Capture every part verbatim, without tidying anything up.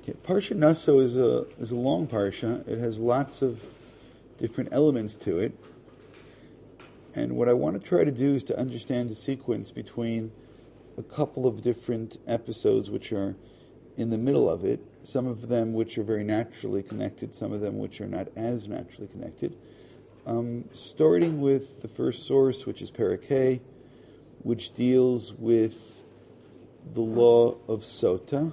Okay, Parsha Naso is a is a long parsha. It has lots of different elements to it. And what I want to try to do is to understand the sequence between a couple of different episodes which are in the middle of it, some of them which are very naturally connected, some of them which are not as naturally connected. Um, starting with the first source, which is Parakeh, which deals with the law of Sota.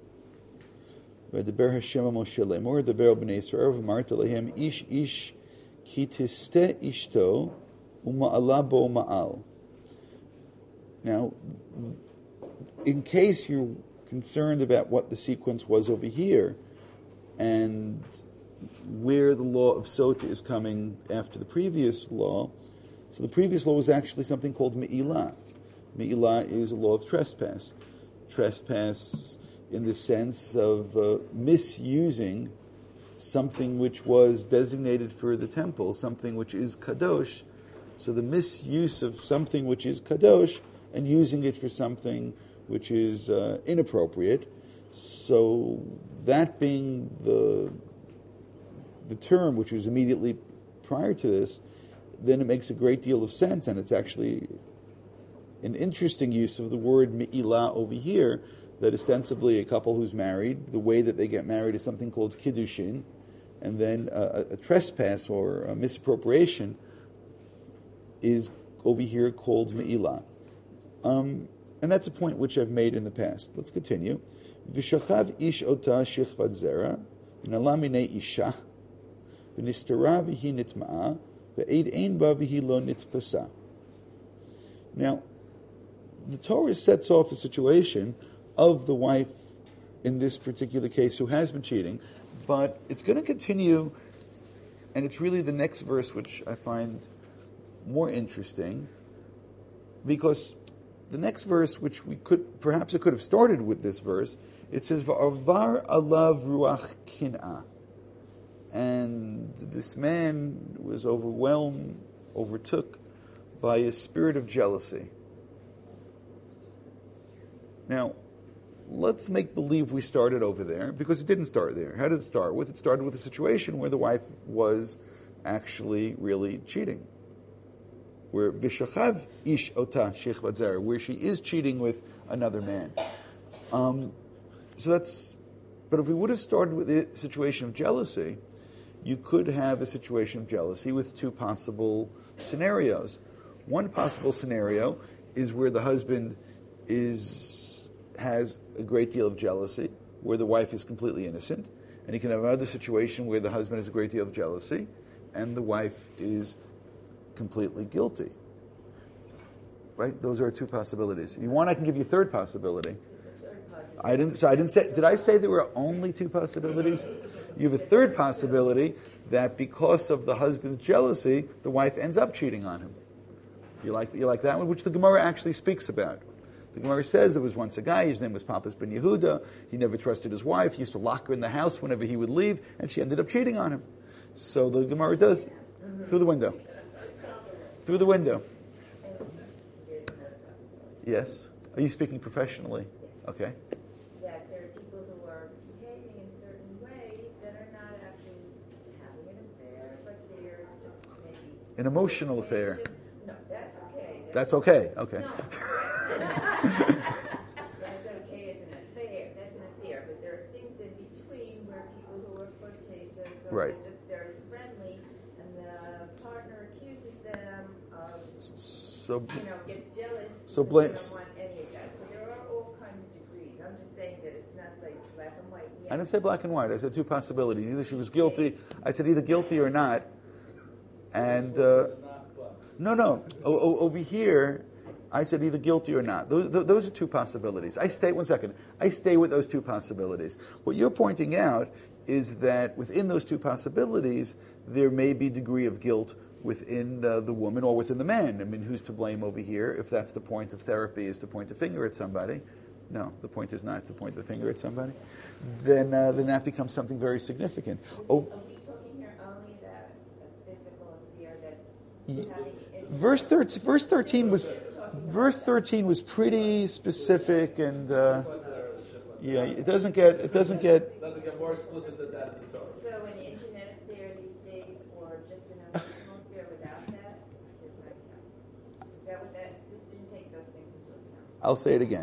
V'daber Hashem Moshe lemor, daber b'nei Yisrael v'marta lehem ish ish ki tiste ishto uma'ala bo ma'al. Now, in case you're concerned about what the sequence was over here and where the law of Sota is coming after the previous law, so the previous law was actually something called Me'ilah. Me'ilah is a law of trespass. Trespass in the sense of uh, misusing something which was designated for the temple, something which is kadosh. So the misuse of something which is kadosh and using it for something which is uh, inappropriate. So that being the the term which was immediately prior to this, then it makes a great deal of sense, and it's actually an interesting use of the word me'ilah over here, that ostensibly a couple who's married, the way that they get married is something called kiddushin, and then a, a trespass or a misappropriation is over here called me'ilah. Um, and that's a point which I've made in the past. Let's continue. V'shachav ish ota shichvat zera, v'nala minei isha, v'nistara v'hi nitma'a, v'eid ein ba v'hi lo nitpasa. Now, the Torah sets off a situation of the wife in this particular case who has been cheating, but it's going to continue, and it's really the next verse which I find more interesting, because the next verse, which we could, perhaps it could have started with this verse, it says, V'avar alav ruach kin'ah. And this man was overwhelmed, overtook by a spirit of jealousy. Now, let's make believe we started over there, because it didn't start there. How did it start with? It started with a situation where the wife was actually really cheating. Where Vishachav ish ota shechvat zera, where she is cheating with another man. Um, so that's, but if we would have started with a situation of jealousy, you could have a situation of jealousy with two possible scenarios. One possible scenario is where the husband is has a great deal of jealousy, where the wife is completely innocent, and you can have another situation where the husband has a great deal of jealousy, and the wife is completely guilty. Right? Those are two possibilities. If you want, I can give you a third possibility. I didn't. So I didn't say. Did I say there were only two possibilities? You have a third possibility that because of the husband's jealousy, the wife ends up cheating on him. You like you like that one, which the Gemara actually speaks about. The Gemara says there was once a guy, his name was Papas ben Yehuda, he never trusted his wife, he used to lock her in the house whenever he would leave, and she ended up cheating on him. So the Gemara does, through the window. Through the window. Yes? Are you speaking professionally? Okay. That there are people who are behaving in certain ways that are not actually having an affair, but they're just maybe... An emotional affair. No, that's okay. That's, that's okay, okay. No. That's okay as an affair. That's an affair. But there are things in between where people who are flirtatious or right. they're just very friendly, and the partner accuses them of, so, you know, gets jealous. So blame. blame. They don't want any of that. So there are all kinds of degrees. I'm just saying that it's not like black and white. Yet. I didn't say black and white. I said two possibilities. Either she was guilty. I said either guilty or not. And uh, no, no. O- o- over here, I said either guilty or not. Those, those are two possibilities. I stay, one second, I stay with those two possibilities. What you're pointing out is that within those two possibilities, there may be degree of guilt within uh, the woman or within the man. I mean, who's to blame over here? If that's the point of therapy, is to point a finger at somebody. No, the point is not to point the finger at somebody. Then uh, then that becomes something very significant. Oh, Are we talking here only that physical fear that... Verse thirteen, verse thirteen was... Verse thirteen was pretty specific, and uh, Yeah, it doesn't get, it doesn't get, It doesn't get more explicit than that in the Torah. So an internet affair these days, or just an emotional affair without that, does not count. Is that what that, this didn't take those things into account? I'll say it again.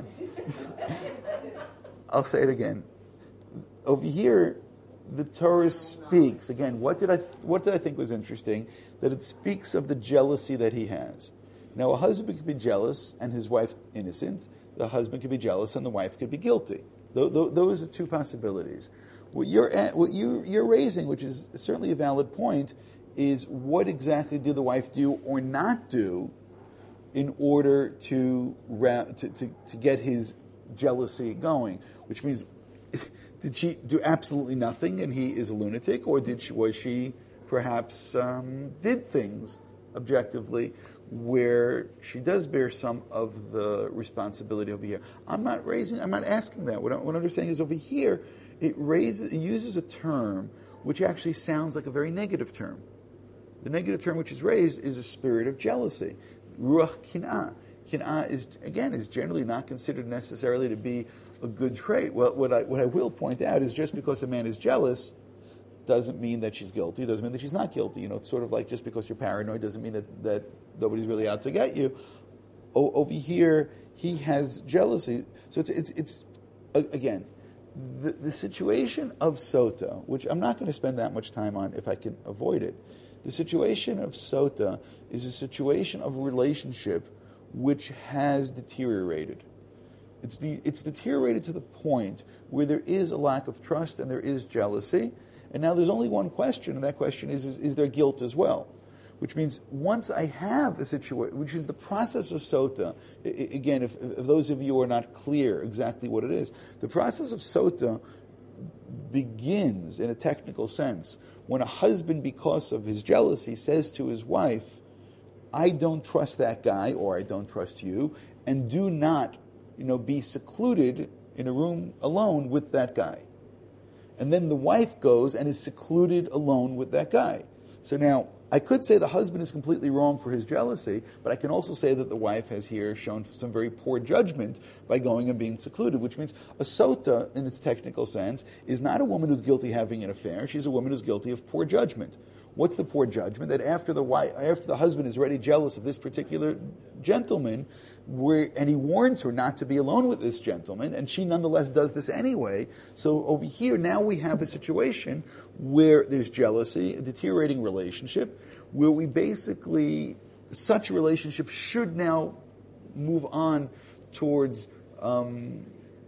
I'll say it again. Over here, the Torah speaks, again, what did I th- what did I think was interesting? That it speaks of the jealousy that he has. Now, a husband could be jealous and his wife innocent. The husband could be jealous and the wife could be guilty. Th- th- those are two possibilities. What you're at, what you, you're raising, which is certainly a valid point, is what exactly did the wife do or not do in order to ra- to, to, to get his jealousy going? Which means, did she do absolutely nothing and he is a lunatic, or did she, was she perhaps um, did things objectively where she does bear some of the responsibility over here? I'm not raising, I'm not asking that. What, I, what I'm saying is over here, it raises, it uses a term which actually sounds like a very negative term. The negative term which is raised is a spirit of jealousy. Ruach kin'ah. Kin'ah is, again, is generally not considered necessarily to be a good trait. Well, what I, what I will point out is just because a man is jealous doesn't mean that she's guilty, doesn't mean that she's not guilty. You know, it's sort of like just because you're paranoid doesn't mean that, that nobody's really out to get you. O- over here, he has jealousy. So it's, it's, it's again, the, the situation of Sota, which I'm not going to spend that much time on if I can avoid it. The situation of Sota is a situation of a relationship which has deteriorated. It's, the, it's deteriorated to the point where there is a lack of trust and there is jealousy. And now there's only one question, and that question is, is, is there guilt as well? Which means once I have a situation, which is the process of Sota, I, again, if, if those of you are not clear exactly what it is, the process of Sota begins in a technical sense when a husband, because of his jealousy, says to his wife, I don't trust that guy, or I don't trust you, and do not, you know, be secluded in a room alone with that guy. And then the wife goes and is secluded alone with that guy. So now, I could say the husband is completely wrong for his jealousy, but I can also say that the wife has here shown some very poor judgment by going and being secluded, which means a sota, in its technical sense, is not a woman who's guilty of having an affair. She's a woman who's guilty of poor judgment. What's the poor judgment? That after the wife, after the husband is already jealous of this particular gentleman, where, and he warns her not to be alone with this gentleman, and she nonetheless does this anyway. So over here, now we have a situation where there's jealousy, a deteriorating relationship, where we basically, such a relationship should now move on towards um,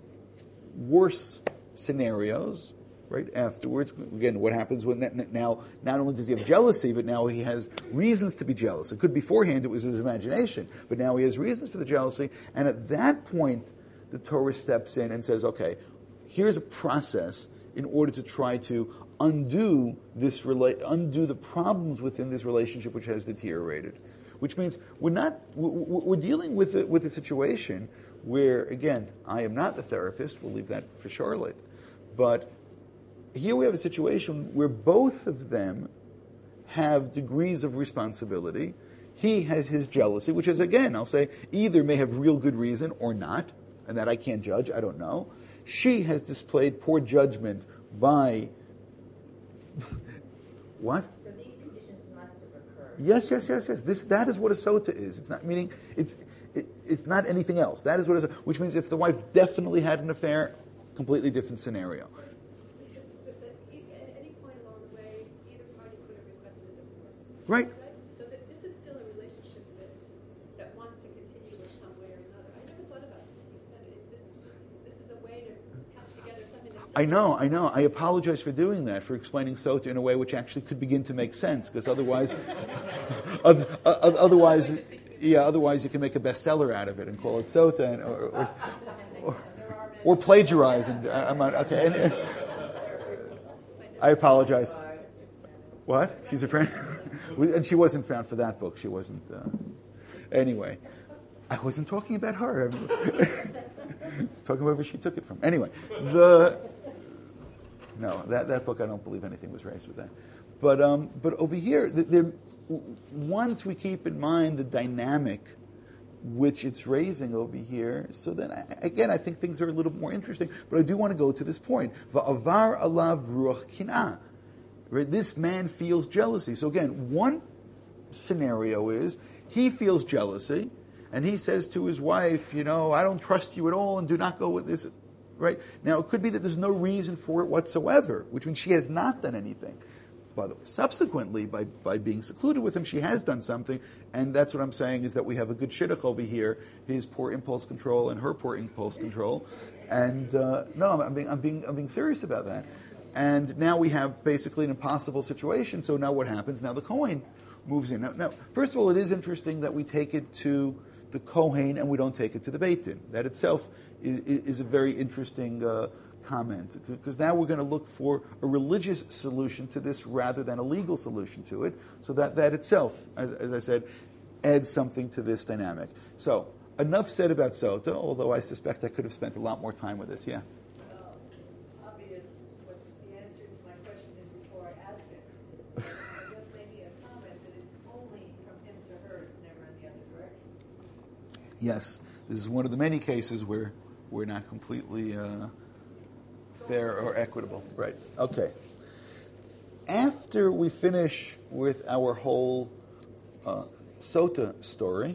worse scenarios, right, afterwards. Again, what happens when now, not only does he have jealousy, but now he has reasons to be jealous. It could beforehand, it was his imagination, but now he has reasons for the jealousy, and at that point, the Torah steps in and says, okay, here's a process in order to try to undo this rela- undo the problems within this relationship which has deteriorated. Which means we're not, we're dealing with a, with a situation where, again, I am not the therapist, we'll leave that for Charlotte, but here we have a situation where both of them have degrees of responsibility. He has his jealousy, which is, again, I'll say, either may have real good reason or not, and that I can't judge, I don't know. She has displayed poor judgment by... What? So these conditions must have occurred. Yes, yes, yes, yes. This, that is what a sota is. It's not meaning, it's it, it's not anything else. That is what it is, which means if the wife definitely had an affair, completely different scenario. At any point along the way, either party could have requested a divorce. Right. So that this is still a relationship that, that wants to continue in some way or another. I never thought about this. You said it. This, this, is, this is a way to patch together something that's... I know, I know. I apologize for doing that, for explaining sota in a way which actually could begin to make sense, because otherwise, otherwise, yeah, otherwise you can make a bestseller out of it and call it sota, and, or, or, or, or plagiarize. And I'm not, okay. And, I apologize. What? She's a friend? And she wasn't found for that book. She wasn't. Uh... Anyway, I wasn't talking about her. I was talking about where she took it from. Anyway, the no, that, that book, I don't believe anything was raised with that. But um, but over here, the, once we keep in mind the dynamic which it's raising over here. So then, I, again, I think things are a little more interesting. But I do want to go to this point. Va'avar alav ruach kin'ah. Right? This man feels jealousy. So again, one scenario is he feels jealousy, and he says to his wife, you know, I don't trust you at all, and do not go with this. Right? Now, it could be that there's no reason for it whatsoever, which means she has not done anything. By the way, subsequently, by, by being secluded with him, she has done something, and that's what I'm saying is that we have a good shidduch over here, his poor impulse control and her poor impulse control. And uh, no, I'm, I'm, being, I'm, being, I'm being serious about that. And now we have basically an impossible situation, so now what happens? Now the Kohen moves in. Now, now first of all, it is interesting that we take it to the Kohen and we don't take it to the Beit Din. That itself is, is a very interesting uh, comment, because now we're going to look for a religious solution to this rather than a legal solution to it. So that, that itself, as, as I said, adds something to this dynamic. So enough said about Sota, although I suspect I could have spent a lot more time with this. Yeah. Well, it's obvious what the answer to my question is before I ask it. I guess maybe a comment that it's only from him to her, it's never in the other direction. Yes, this is one of the many cases where we're not completely uh, fair or equitable. Right. Okay. After we finish with our whole uh, Sota story,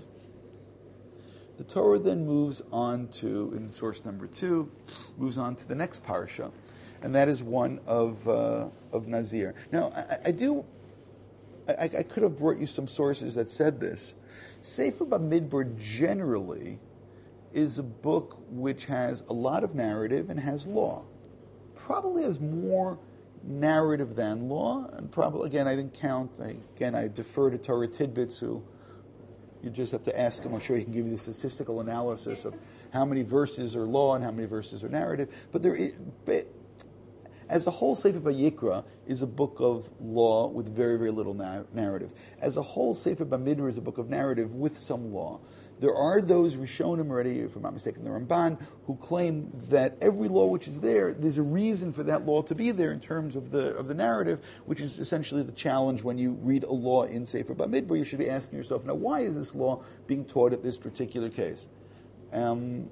the Torah then moves on to, in source number two, moves on to the next parsha, and that is one of uh, of Nazir. Now, I, I do, I, I could have brought you some sources that said this. Sefer Bamidbar generally is a book which has a lot of narrative and has law. Probably has more narrative than law, and probably, again, I didn't count, I, again, I defer to Torah Tidbits, who you just have to ask him. I'm sure he can give you the statistical analysis of how many verses are law and how many verses are narrative. But there, is, but as a whole, Sefer Vayikra is a book of law with very, very little na- narrative. As a whole, Sefer Bamidbar is a book of narrative with some law. There are those Rishonim already, if I'm not mistaken, the Ramban, who claim that every law which is there, there's a reason for that law to be there in terms of the of the narrative, which is essentially the challenge when you read a law in Sefer Bamidbar. You should be asking yourself, now, why is this law being taught at this particular case? Um,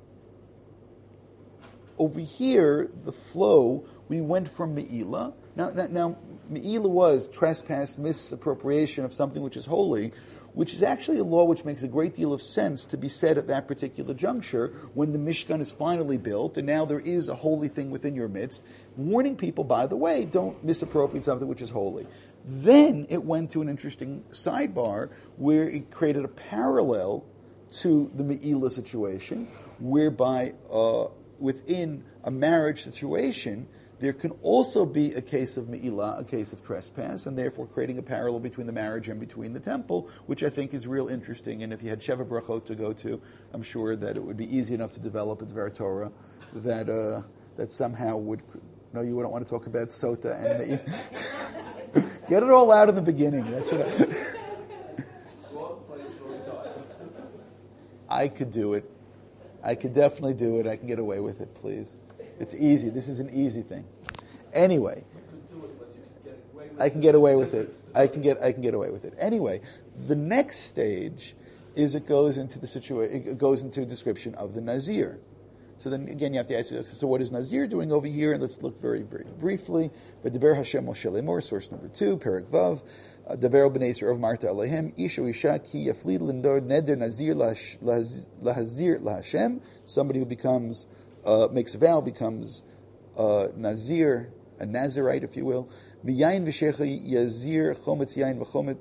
over here, the flow, we went from Me'ilah. Now, now, now Me'ilah was trespass, misappropriation of something which is holy, which is actually a law which makes a great deal of sense to be said at that particular juncture when the Mishkan is finally built and now there is a holy thing within your midst, warning people, by the way, don't misappropriate something which is holy. Then it went to an interesting sidebar where it created a parallel to the Me'ilah situation, whereby uh, within a marriage situation, there can also be a case of me'ilah, a case of trespass, and therefore creating a parallel between the marriage and between the temple, which I think is real interesting. And if you had Sheva Brachot to go to, I'm sure that it would be easy enough to develop a Dvar Torah that uh, that somehow would. No, you wouldn't want to talk about Sota and me'ilah. Get it all out in the beginning. That's what I, Wrong place, wrong time. I could do it. I could definitely do it. I can get away with it, please. It's easy. This is an easy thing. Anyway, I can get away with it. I can get I can get away with it. Anyway, the next stage is it goes into the situation. It goes into a description of the Nazir. So then again, you have to ask, so what is Nazir doing over here? And let's look very, very briefly. V'deber Hashem Moshe Lemor, source number two, Perek Vav. Daber b'nei Yisrael Marta Alehem, Isha Isha ki yaflid lindor neder Nazir lahazir laHashem. Somebody who becomes Uh, makes a vow, becomes uh, Nazir, a Nazirite, if you will. V'yayin v'shecha yazir chometz yayin v'chomet.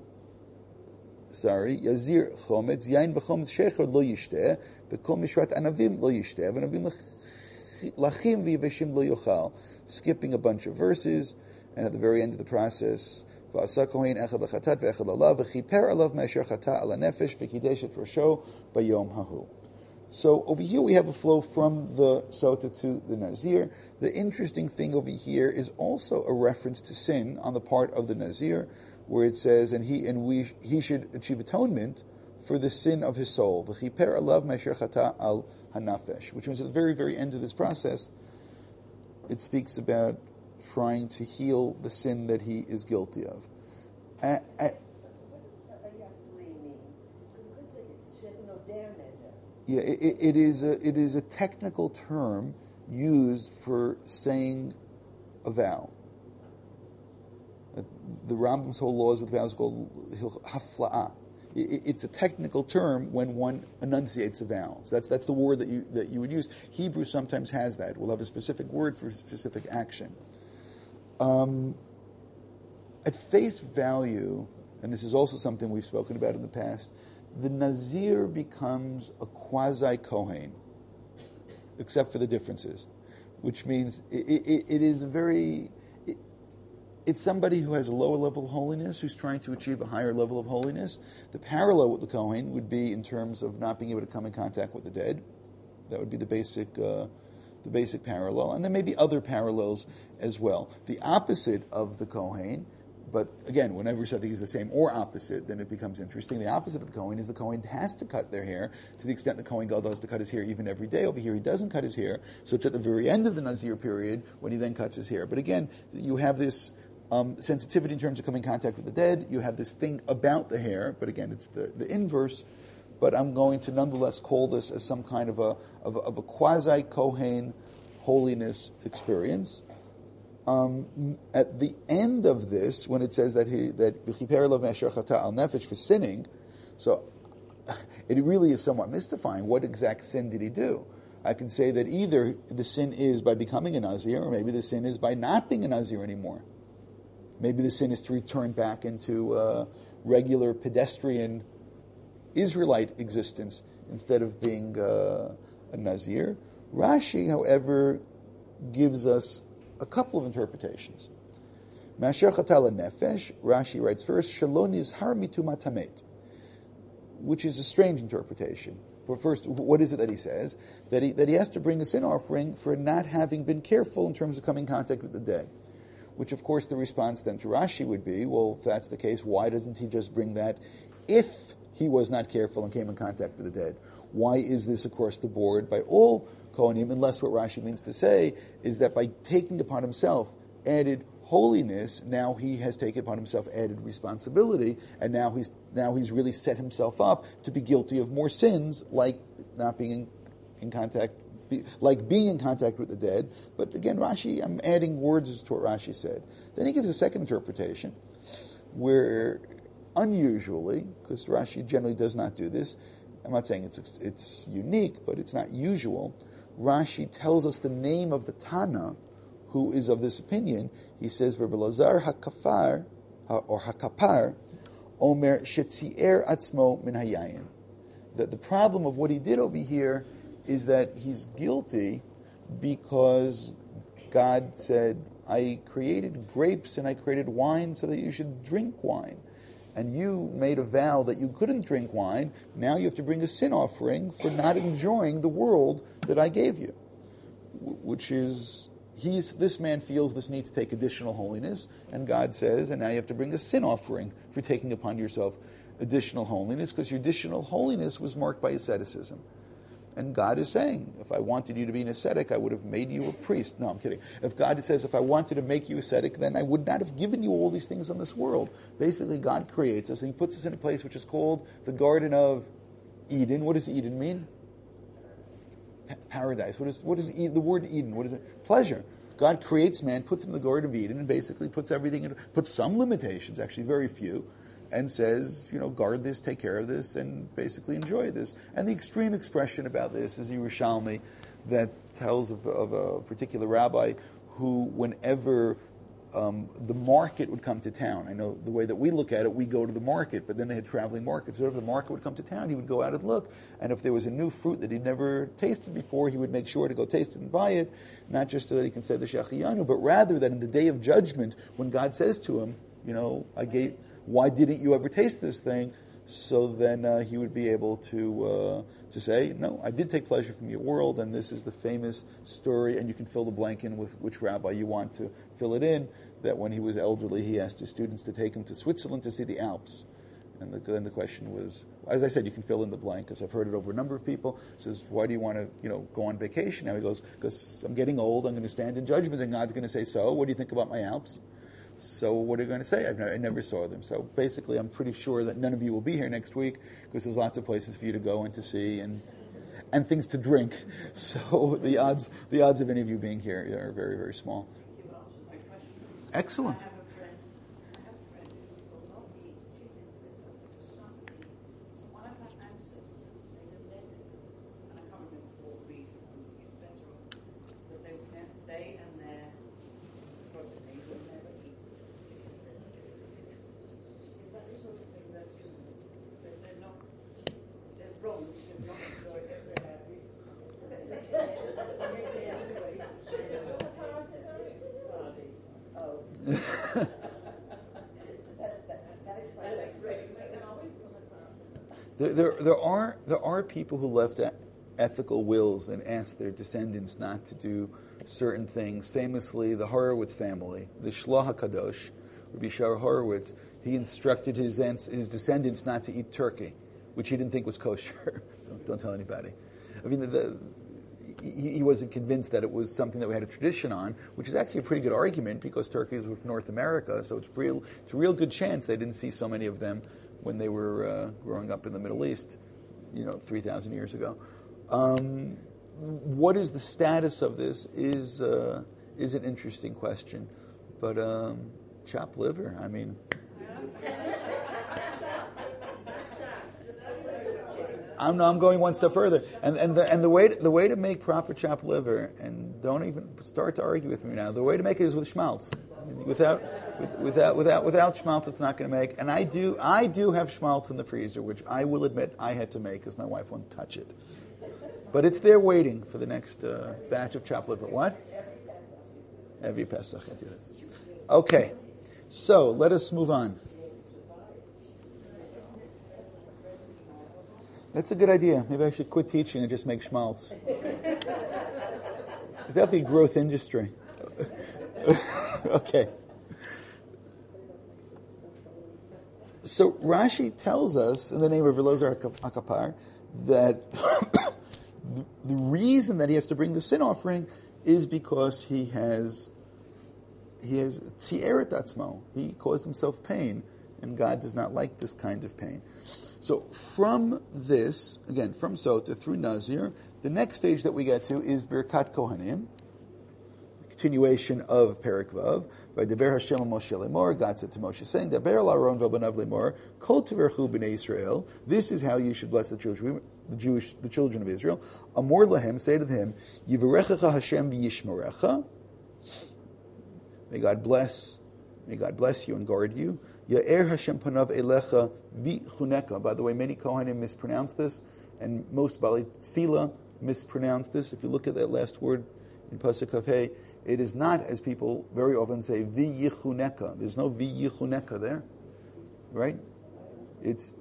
Sorry, yazir chometz yayin v'chometz shecha lo yishteh v'kol mishrat anavim lo yishteh v'anavim lachim v'yiveshim lo yochal. Skipping a bunch of verses, and at the very end of the process, v'asa kohen echad lachatat v'echad lalav v'chiper alav me'asher chata ala nefesh v'kidesh et rosho bayom hahu. So over here we have a flow from the Sota to the Nazir. The interesting thing over here is also a reference to sin on the part of the Nazir, where it says, and he and we he should achieve atonement for the sin of his soul. V'chiper alav me'asher chata al hanafesh, which means at the very, very end of this process, it speaks about trying to heal the sin that he is guilty of. At, at, What does Vayafli mean? Because it could be no Yeah, it, it is a it is a technical term used for saying a vow. The Rambam's whole laws with vows are called hafla'ah. It's a technical term when one enunciates a vow. So that's that's the word that you that you would use. Hebrew sometimes has that. We'll have a specific word for a specific action. Um, at face value, and this is also something we've spoken about in the past, the Nazir becomes a quasi-Kohen, except for the differences, which means it, it, it is a very... It, it's somebody who has a lower level of holiness, who's trying to achieve a higher level of holiness. The parallel with the Kohen would be in terms of not being able to come in contact with the dead. That would be the basic... Uh, the basic parallel, and there may be other parallels as well. The opposite of the Kohen, but again, whenever something is the same or opposite, then it becomes interesting. The opposite of the Kohen is the Kohen has to cut their hair to the extent the Kohen Gadol does to cut his hair even every day. Over here, he doesn't cut his hair, so it's at the very end of the Nazir period when he then cuts his hair. But again, you have this um, sensitivity in terms of coming in contact with the dead. You have this thing about the hair, but again, it's the, the inverse. But I'm going to nonetheless call this as some kind of a of a, of a quasi-Kohen holiness experience. Um, at the end of this, when it says that he that v'chiper lo me'asher chata al nefesh for sinning, so it really is somewhat mystifying. What exact sin did he do? I can say that either the sin is by becoming a Nazir, or maybe the sin is by not being a Nazir anymore. Maybe the sin is to return back into uh, regular pedestrian Israelite existence instead of being uh, a Nazir. Rashi, however, gives us a couple of interpretations. Ma'asher chatal nefesh, Rashi writes first, Shelo nizhar mitumat hamet, which is a strange interpretation. But first, what is it that he says? That he, that he has to bring a sin offering for not having been careful in terms of coming in contact with the dead. Which, of course, the response then to Rashi would be, well, if that's the case, why doesn't he just bring that if he was not careful and came in contact with the dead? Why is this across the board by all Kohanim, unless what Rashi means to say is that by taking upon himself added holiness, now he has taken upon himself added responsibility, and now he's now he's really set himself up to be guilty of more sins, like not being in, in contact, be, like being in contact with the dead. But again, Rashi, I'm adding words to what Rashi said. Then he gives a second interpretation, where unusually, because Rashi generally does not do this, I'm not saying it's it's unique, but it's not usual. Rashi tells us the name of the Tana who is of this opinion. He says, Rabbi Lazar HaKafar, or HaKapar, Omer Shetzier Atzmo Min Hayayin. That the problem of what he did over here is that he's guilty because God said, I created grapes and I created wine so that you should drink wine. And you made a vow that you couldn't drink wine. Now you have to bring a sin offering for not enjoying the world that I gave you. Which is, he's this man feels this need to take additional holiness, and God says, and now you have to bring a sin offering for taking upon yourself additional holiness, because your additional holiness was marked by asceticism. And God is saying, if I wanted you to be an ascetic, I would have made you a priest. No, I'm kidding. If God says, if I wanted to make you ascetic, then I would not have given you all these things on this world. Basically, God creates us, and He puts us in a place which is called the Garden of Eden. What does Eden mean? Pa- paradise. What is what is Eden? The word Eden? What is it? Pleasure. God creates man, puts him in the Garden of Eden, and basically puts everything in, puts some limitations, actually very few, and says, you know, guard this, take care of this, and basically enjoy this. And the extreme expression about this is Yerushalmi, that tells of, of a particular rabbi who, whenever um, the market would come to town, I know the way that we look at it, we go to the market, but then they had traveling markets. So if the market would come to town, he would go out and look, and if there was a new fruit that he'd never tasted before, he would make sure to go taste it and buy it, not just so that he can say the Shachiyanu, but rather that in the day of judgment, when God says to him, you know, I gave... why didn't you ever taste this thing? So then uh, he would be able to uh, to say, no, I did take pleasure from your world, and this is the famous story, and you can fill the blank in with which rabbi you want to fill it in, that when he was elderly, he asked his students to take him to Switzerland to see the Alps. And the, then the question was, as I said, you can fill in the blank, because I've heard it over a number of people. It says, why do you want to, you know, go on vacation? Now he goes, because I'm getting old, I'm going to stand in judgment, and God's going to say, so, what do you think about my Alps? So what are you going to say? I've never, I never saw them. So basically, I'm pretty sure that none of you will be here next week, because there's lots of places for you to go and to see. And and things to drink. So the odds the odds of any of you being here are very, very small. You've answered my question. Excellent. I have a friend, I have a friend who will not eat chickens that for some reason. So one of her ancestors made a letter, and I can't remember for what reason, I'm looking at better on, that they, would never, they and their progeny will never eat chickens. Is that the sort of thing that, you know, that they're not, they're wrong, they're not enjoy it, they're happy? Oh. There, there, there are there are people who left e- ethical wills and asked their descendants not to do certain things. Famously, the Horowitz family, the Shloh HaKadosh, Rabbi Shara Horowitz, he instructed his ans- his descendants not to eat turkey, which he didn't think was kosher. don't, don't tell anybody. I mean, the, the, he, he wasn't convinced that it was something that we had a tradition on, which is actually a pretty good argument because turkeys were from North America, so it's real. It's a real good chance they didn't see so many of them when they were uh, growing up in the Middle East, you know, three thousand years ago. Um, what is the status of this is uh, is an interesting question, but um, chopped liver. I mean. I'm, no, I'm going one step further, and and the and the way to, the way to make proper chopped liver, and don't even start to argue with me now. The way to make it is with schmaltz. Without with, without without without schmaltz, it's not going to make. And I do I do have schmaltz in the freezer, which I will admit I had to make because my wife won't touch it. But it's there waiting for the next uh, batch of chopped liver. What? Every Pesach I do this. Okay, so let us move on. That's a good idea. Maybe I should quit teaching and just make schmaltz. That'd be a growth industry. Okay. So Rashi tells us, in the name of Elazar HaKapar, that the, the reason that he has to bring the sin offering is because he has he has tzieret atzmo. He caused himself pain, and God does not like this kind of pain. So from this, again, from Sota through Nazir, the next stage that we get to is Birkat Kohanim, continuation of Perek Vav. Vaydaber Hashem Moshe lemor. God said to Moshe, saying, "Daber el Aaron v'banav lemor, kol tiverchu b'nei Israel." This is how you should bless the children, the Jewish, the children of Israel. Amor lahem, say to them, Yivarechecha Hashem v'yishmerecha. May God bless, may God bless you and guard you. Ya'er Hashem panav elecha v'chuneka. By the way, many Kohanim mispronounce this, and most Bali Tefillah mispronounce this. If you look at that last word in Pasuk Kafei, it is not, as people very often say, v'yichuneka. There's no v'yichuneka there, right? It's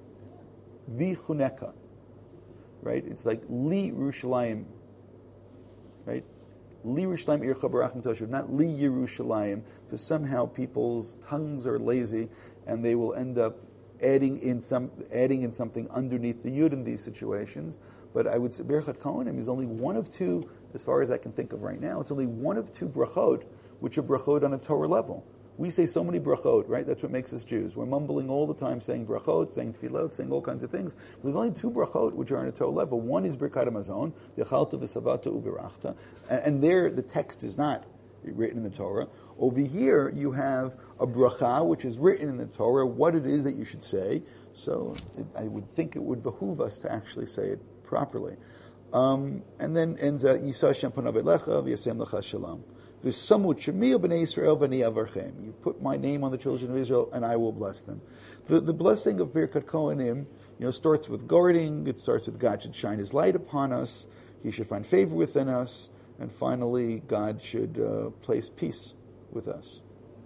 v'chuneka, right? It's like li Yerushalayim, right? Li Yerushalayim ircha barachim toshuv, not li Yerushalayim, because somehow people's tongues are lazy and they will end up adding in some adding in something underneath the yud in these situations. But I would say Birkat Kohanim is only one of two, as far as I can think of right now, it's only one of two brachot, which are brachot on a Torah level. We say so many brachot, right? That's what makes us Jews. We're mumbling all the time, saying brachot, saying tefillot, saying all kinds of things. But there's only two brachot which are on a Torah level. One is Birkat Hamazon, Yachalta v'Savata u'Virachta, and, and there the text is not written in the Torah. Over here you have a bracha which is written in the Torah, what it is that you should say. So it, I would think it would behoove us to actually say it properly. Um, and then ends out Yisa Hashem panav elecha v'yasem lecha shalom. V'samut shemil b'nei Yisrael v'ni avarchem. You put my name on the children of Israel, and I will bless them. The, the blessing of Birkat Kohanim, you know, starts with guarding. It starts with God should shine His light upon us. He should find favor within us, and finally, God should uh, place peace with us.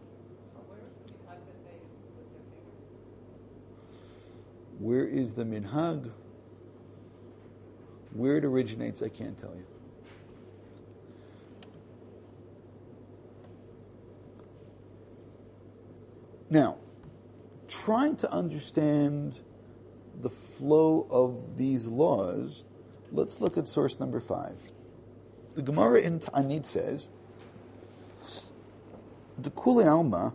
Where is the minhag? Where it originates, I can't tell you. Now, trying to understand the flow of these laws, let's look at source number five. The Gemara in Ta'anit says, "The Kuli Alma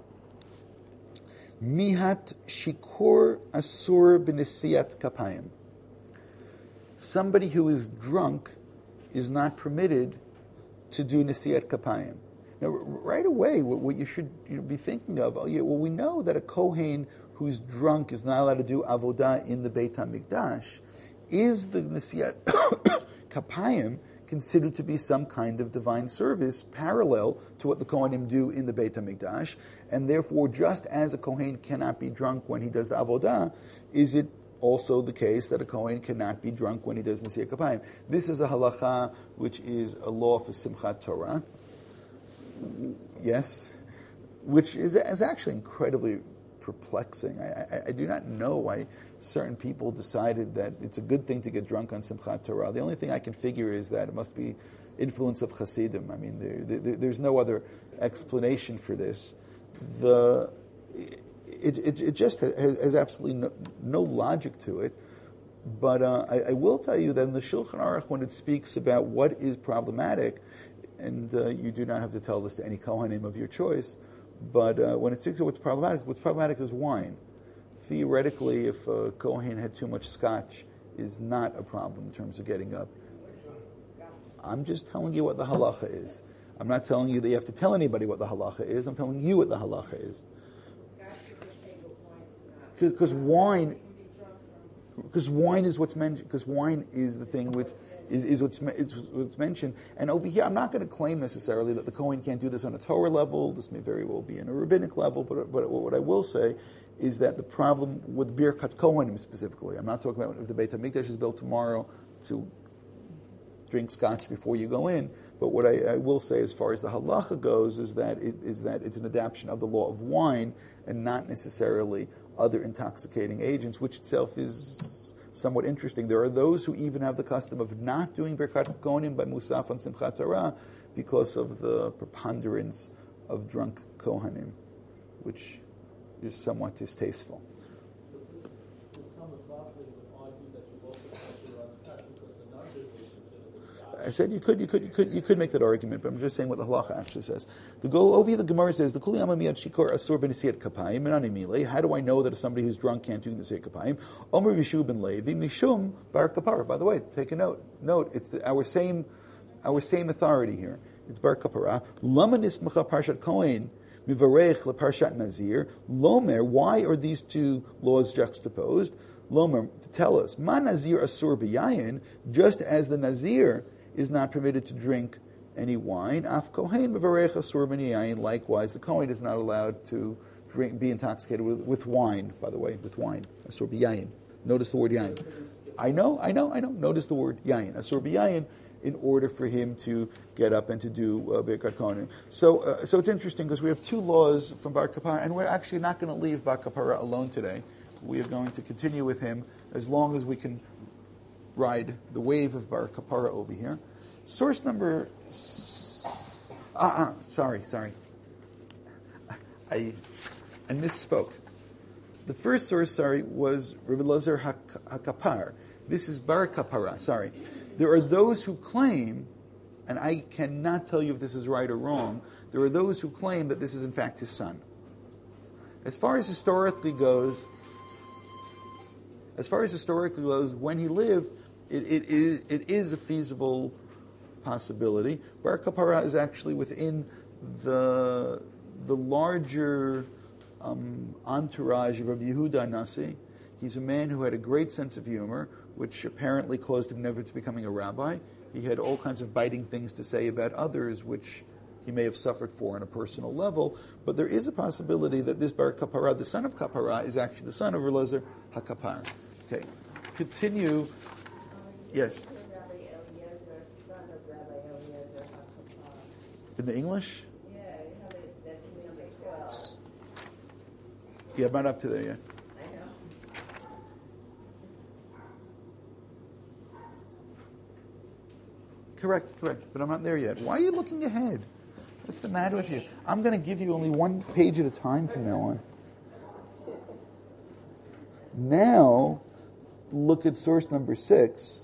mihat shikur asur b'nesiyat kapayim." somebody who is drunk is not permitted to do Nesiat Kapayim. Now, right away, what, what you should you be thinking of, oh yeah, well, we know that a Kohen who's drunk is not allowed to do Avodah in the Beit HaMikdash. Is the Nesiat Kapayim considered to be some kind of divine service parallel to what the Kohanim do in the Beit HaMikdash? And therefore, just as a Kohen cannot be drunk when he does the Avodah, is it also the case that a Kohen cannot be drunk when he does Nesiat Kapayim? This is a halacha which is a law for Simchat Torah. Yes, which is, is actually incredibly perplexing. I, I, I do not know why certain people decided that it's a good thing to get drunk on Simchat Torah. The only thing I can figure is that it must be influence of Hasidim. I mean, there, there, there's no other explanation for this. The it it, it just has, has absolutely no, no logic to it. But uh, I, I will tell you that in the Shulchan Aruch, when it speaks about what is problematic, and uh, you do not have to tell this to any Kohanim of your choice, but uh, when it speaks of what's problematic, what's problematic is wine. Theoretically, if a Kohen had too much scotch, is not a problem in terms of getting up. I'm just telling you what the halacha is. I'm not telling you that you have to tell anybody what the halacha is. I'm telling you what the halacha is. Because wine, because wine is what's mentioned. Because wine is the thing which is, is what's, is what's mentioned. And over here, I'm not going to claim necessarily that the Kohen can't do this on a Torah level. This may very well be on a rabbinic level. But, but what I will say is that the problem with Birkat Kohanim specifically, I'm not talking about if the Beit HaMikdash is built tomorrow to drink scotch before you go in. But what I, I will say as far as the halacha goes is that it is that it's an adaptation of the law of wine and not necessarily other intoxicating agents, which itself is somewhat interesting. There are those who even have the custom of not doing Birkat Kohanim by Musaf on Simchat Torah because of the preponderance of drunk Kohanim, which is somewhat distasteful. But this, this Talmud Bavli would argue that you also have to run scotch because the Nazir was considered the scotch. I said you could, you could, you could, you could make that argument, but I'm just saying what the halacha actually says. The go over here, the Gemara says the Kuli Amamiyad Shikor Asur Ben Nesiat Kapayim Menani Mile. How do I know that if somebody who's drunk can't do Nesiat Kapayim? Omer Yishu Ben Levi Mishum Bar Kapara. By the way, take a note. Note it's the, our same, our same authority here. It's Bar Kapara. Lama Nismacha Parshat Kohen Mivarech LeParshat Nazir. Lomer. Why are these two laws juxtaposed? Lomer to tell us Ma Nazir Asur B'Yayin. Just as the Nazir is not permitted to drink any wine. Af Kohen Mevarech Asur Ben Yayin. Likewise, the Kohen is not allowed to drink, be intoxicated with, with wine. By the way, with wine. Asur B'Yayin. Notice the word Yayin. I know, I know, I know. Notice the word Yayin. Asur B'Yayin, in order for him to get up and to do uh, Birkat Kohanim. So, uh, so it's interesting because we have two laws from Bar Kapara, and we're actually not going to leave Bar Kapara alone today. We are going to continue with him as long as we can ride the wave of Bar Kapara over here. Source number... Ah, ah sorry, sorry. I, I misspoke. The first source, sorry, was Rebbe Elazar HaKapar. This is Bar Kapara, sorry. There are those who claim, and I cannot tell you if this is right or wrong, there are those who claim that this is in fact his son. As far as historically goes, as far as historically goes, when he lived, it, it, is, it is a feasible possibility. Bar Kapara is actually within the, the larger um, entourage of Rabbi Yehuda Nasi. He's a man who had a great sense of humor, which apparently caused him never to becoming a rabbi. He had all kinds of biting things to say about others, which he may have suffered for on a personal level. But there is a possibility that this Bar Kapara, the son of Kapara, is actually the son of Rebbe Elazar HaKapar. Okay, continue. Yes. In the English? Yeah, you have it, that's number twelve. Yeah, I'm not up to there yet. I know. Correct, correct. But I'm not there yet. Why are you looking ahead? What's the matter with you? I'm going to give you only one page at a time from now on. Now, look at source number six,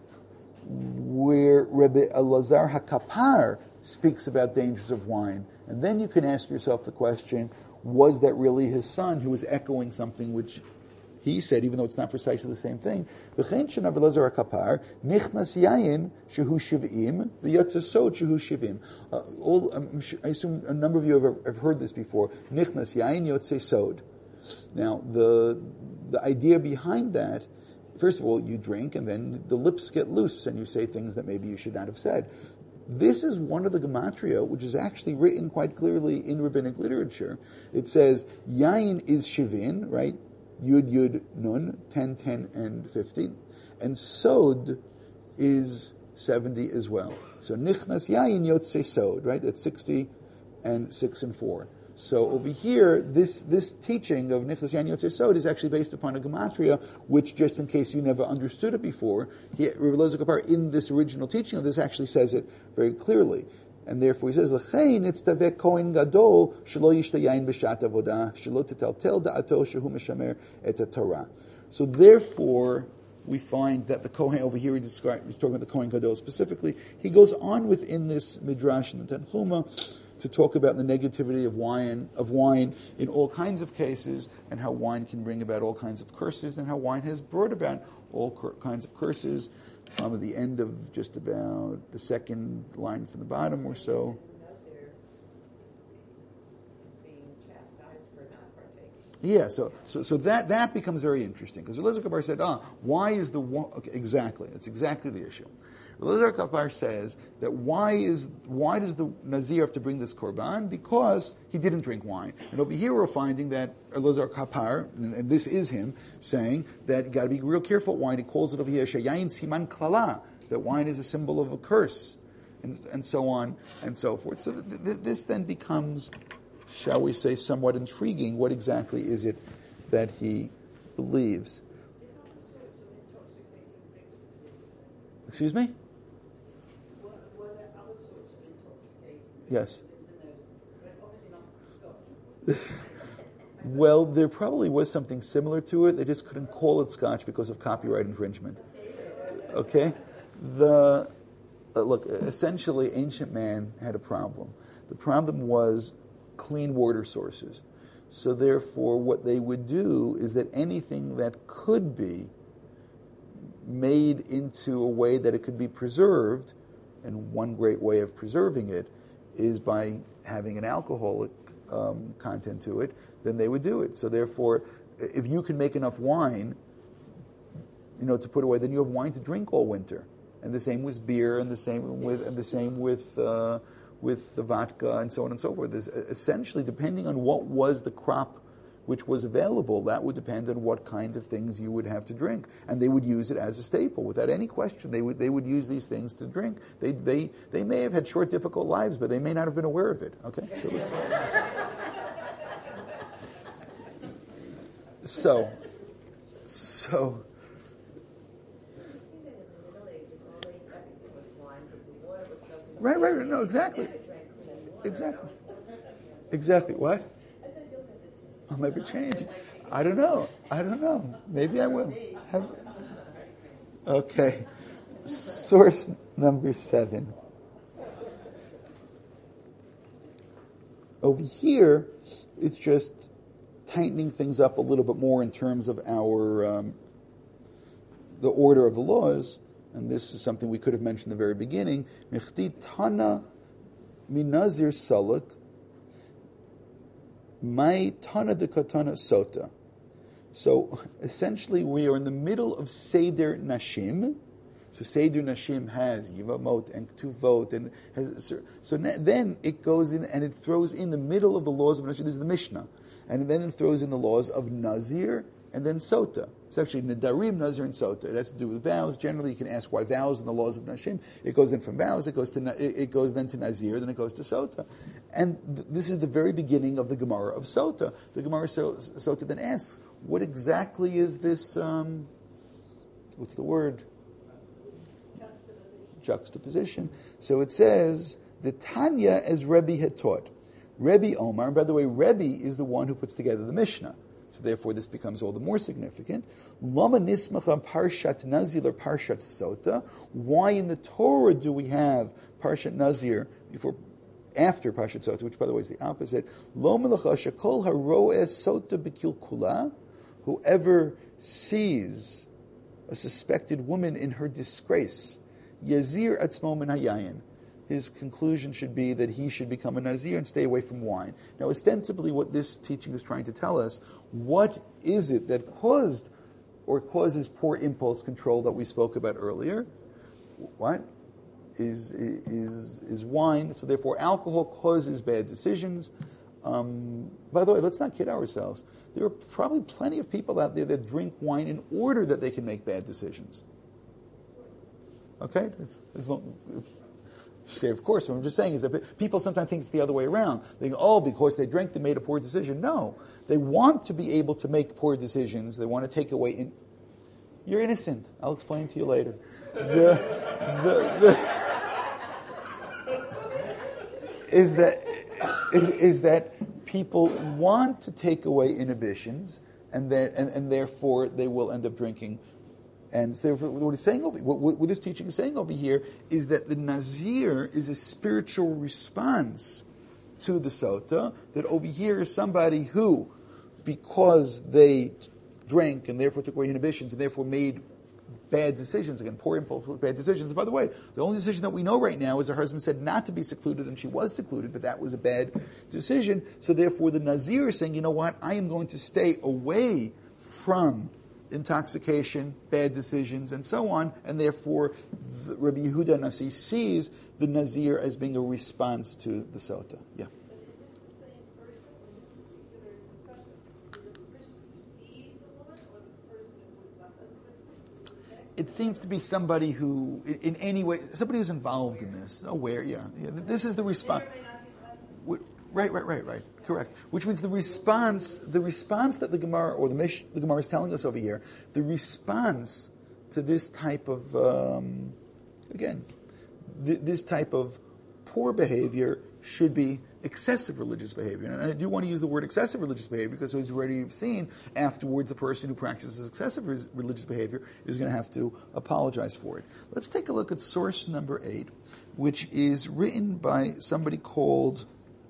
where Rebbe Elazar HaKapar speaks about dangers of wine. And then you can ask yourself the question, was that really his son who was echoing something which he said, even though it's not precisely the same thing, V'chein shenav Elazar HaKapar, nichnas yayin shehu shiv'im, v'yotza sod shehu shiv'im. Uh, all, um, I assume a number of you have, have heard this before. Nichnas yayin yotze sod. Now, the the idea behind that, first of all, you drink, and then the lips get loose, and you say things that maybe you should not have said. This is one of the gematria, which is actually written quite clearly in rabbinic literature. It says, yayin is shivin, right? Yud, Yud, Nun, ten, ten, and fifteen. And Sod is seventy as well. So Nichnas Yayin Yotze Sod, right? That's sixty and six and four. So over here, this this teaching of Nichnas Yayin Yotze Sod is actually based upon a gematria, which, just in case you never understood it before, he, Rav Elazar Kapar, in this original teaching of this, actually says it very clearly. And therefore he says, L'chein it's tavek kohen gadol shelo yishta yain b'shat avodah shelo teteltel da'ato shehu meshamer et Torah. So therefore we find that the kohen over here, he describes, he's talking about the kohen gadol specifically. He goes on within this midrash in the Tanchuma to talk about the negativity of wine of wine in all kinds of cases, and how wine can bring about all kinds of curses, and how wine has brought about all cur- kinds of curses. Um, at the end of just about the second line from the bottom or so. Nazir is being chastised for not partaking. Yeah, so so so that, that becomes very interesting, because Elazar Kapar said, ah, why is the one, okay, exactly, it's exactly the issue. Elazar Kapar says that why is why does the Nazir have to bring this korban? Because he didn't drink wine. And over here we're finding that Elazar Kapar, and, and this is him, saying that you got to be real careful with wine. He calls it over here shayayin siman klala, that wine is a symbol of a curse, and, and so on and so forth. So th- th- this then becomes, shall we say, somewhat intriguing. What exactly is it that he believes? Excuse me? Yes. Well, there probably was something similar to it. They just couldn't call it Scotch because of copyright infringement. Okay? The uh, look, essentially, ancient man had a problem. The problem was clean water sources. So therefore, what they would do is that anything that could be made into a way that it could be preserved, and one great way of preserving it is by having an alcoholic um, content to it, then they would do it. So therefore, if you can make enough wine, you know, to put away, then you have wine to drink all winter. And the same with beer, and the same with and the same with uh, with the vodka, and so on and so forth. There's, essentially, depending on what was the crop which was available, that would depend on what kind of things you would have to drink, and they would use it as a staple without any question. They would they would use these things to drink. They they they may have had short, difficult lives, but they may not have been aware of it. Okay, so let's. so, so. Right, right, right. No, exactly, exactly, exactly. What? I'll never change. I don't know. I don't know. Maybe I will. Have... Okay. Source number seven. Over here, it's just tightening things up a little bit more in terms of our um, the order of the laws, and this is something we could have mentioned in the very beginning. Michti tana minazir salak. My Tana de Katana Sota. So essentially, we are in the middle of Seder Nashim. So Seder Nashim has Yivamot and Ktuvot, and has, so then it goes in and it throws in the middle of the laws of Nashim. This is the Mishnah, and then it throws in the laws of Nazir and then Sota. It's actually Nadarim, Nazir, and Sota. It has to do with vows. Generally, you can ask why vows and the laws of Nashim. It goes then from vows, it goes to it goes then to Nazir, then it goes to Sota. And th- this is the very beginning of the Gemara of Sota. The Gemara so- Sota then asks, what exactly is this, um, what's the word? Juxtaposition. Juxtaposition. So it says, the Tanya as Rebbe had taught. Rebbe Omar, and by the way, Rebbe is the one who puts together the Mishnah. So therefore, this becomes all the more significant. Lama nismacha parshat Nazir or parshat Sota. Why in the Torah do we have parshat Nazir before, after parshat Sota, which by the way is the opposite? Lo melacha shekol haroeh Sota b'kil kula whoever sees a suspected woman in her disgrace, yazir atzmo min hayayin, his conclusion should be that he should become a nazir and stay away from wine. Now, ostensibly, what this teaching is trying to tell us, what is it that caused or causes poor impulse control that we spoke about earlier? What? Is, is, is wine. So therefore, alcohol causes bad decisions. Um, by the way, let's not kid ourselves. There are probably plenty of people out there that drink wine in order that they can make bad decisions. Okay? If, as long, if, you say, of course, what I'm just saying is that people sometimes think it's the other way around. They go, oh, because they drank, they made a poor decision. No. They want to be able to make poor decisions. They want to take away... In- You're innocent. I'll explain to you later. The, the, the is that is that people want to take away inhibitions, and that and, and therefore they will end up drinking. And so what he's saying over, what, what this teaching is saying over here is that the nazir is a spiritual response to the sota. That over here is somebody who, because they drank and therefore took away inhibitions and therefore made bad decisions, again, poor impulse, bad decisions. And by the way, the only decision that we know right now is her husband said not to be secluded, and she was secluded, but that was a bad decision. So therefore the nazir is saying, you know what, I am going to stay away from intoxication, bad decisions, and so on, and therefore the, Rabbi Yehuda Nasi sees the nazir as being a response to the sota. Yeah. But is this the same person in this particular discussion? Is it the person who sees the woman or the person who was the husband? Suspect? It seems to be somebody who, in, in any way, somebody who's involved in this, aware, yeah. yeah this is the response. May or may not be the husband. Right, right, right, right. Correct. Which means the response, the response that the Gemara or the Mish, the Gemara is telling us over here, the response to this type of, um, again, th- this type of poor behavior should be excessive religious behavior. And I do want to use the word excessive religious behavior because, as we already have seen, afterwards the person who practices excessive res- religious behavior is going to have to apologize for it. Let's take a look at source number eight, which is written by somebody called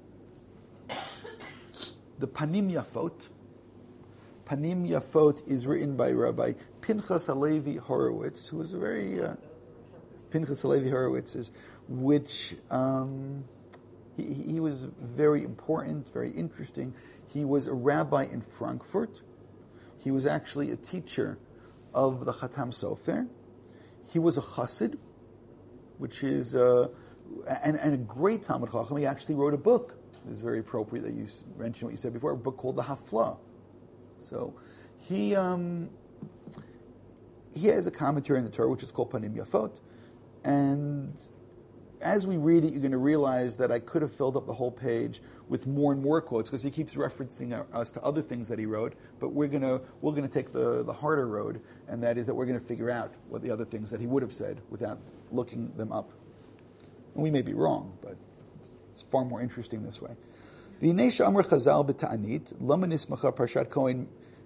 the Panim Yafot. Panim Yafot is written by Rabbi Pinchas Halevi Horowitz, who is a very... Uh, Pinchas Halevi Horowitz is, which um, he, he was very important, very interesting. He was a rabbi in Frankfurt. He was actually a teacher of the Khatam Sofer. He was a chassid, which is... Uh, and, and a great Talmud Chacham. He actually wrote a book. It's very appropriate that you mentioned what you said before, a book called The Hafla. So he um, he has a commentary on the Torah, which is called Panim Yafot. And as we read it, you're going to realize that I could have filled up the whole page with more and more quotes, because he keeps referencing us to other things that he wrote. But we're going to we're going to take the, the harder road, and that is that we're going to figure out what the other things that he would have said without looking them up. And we may be wrong, but it's far more interesting this way. V'nei Amr Chazal b'ta'anit lama nismacha Parshat Kohen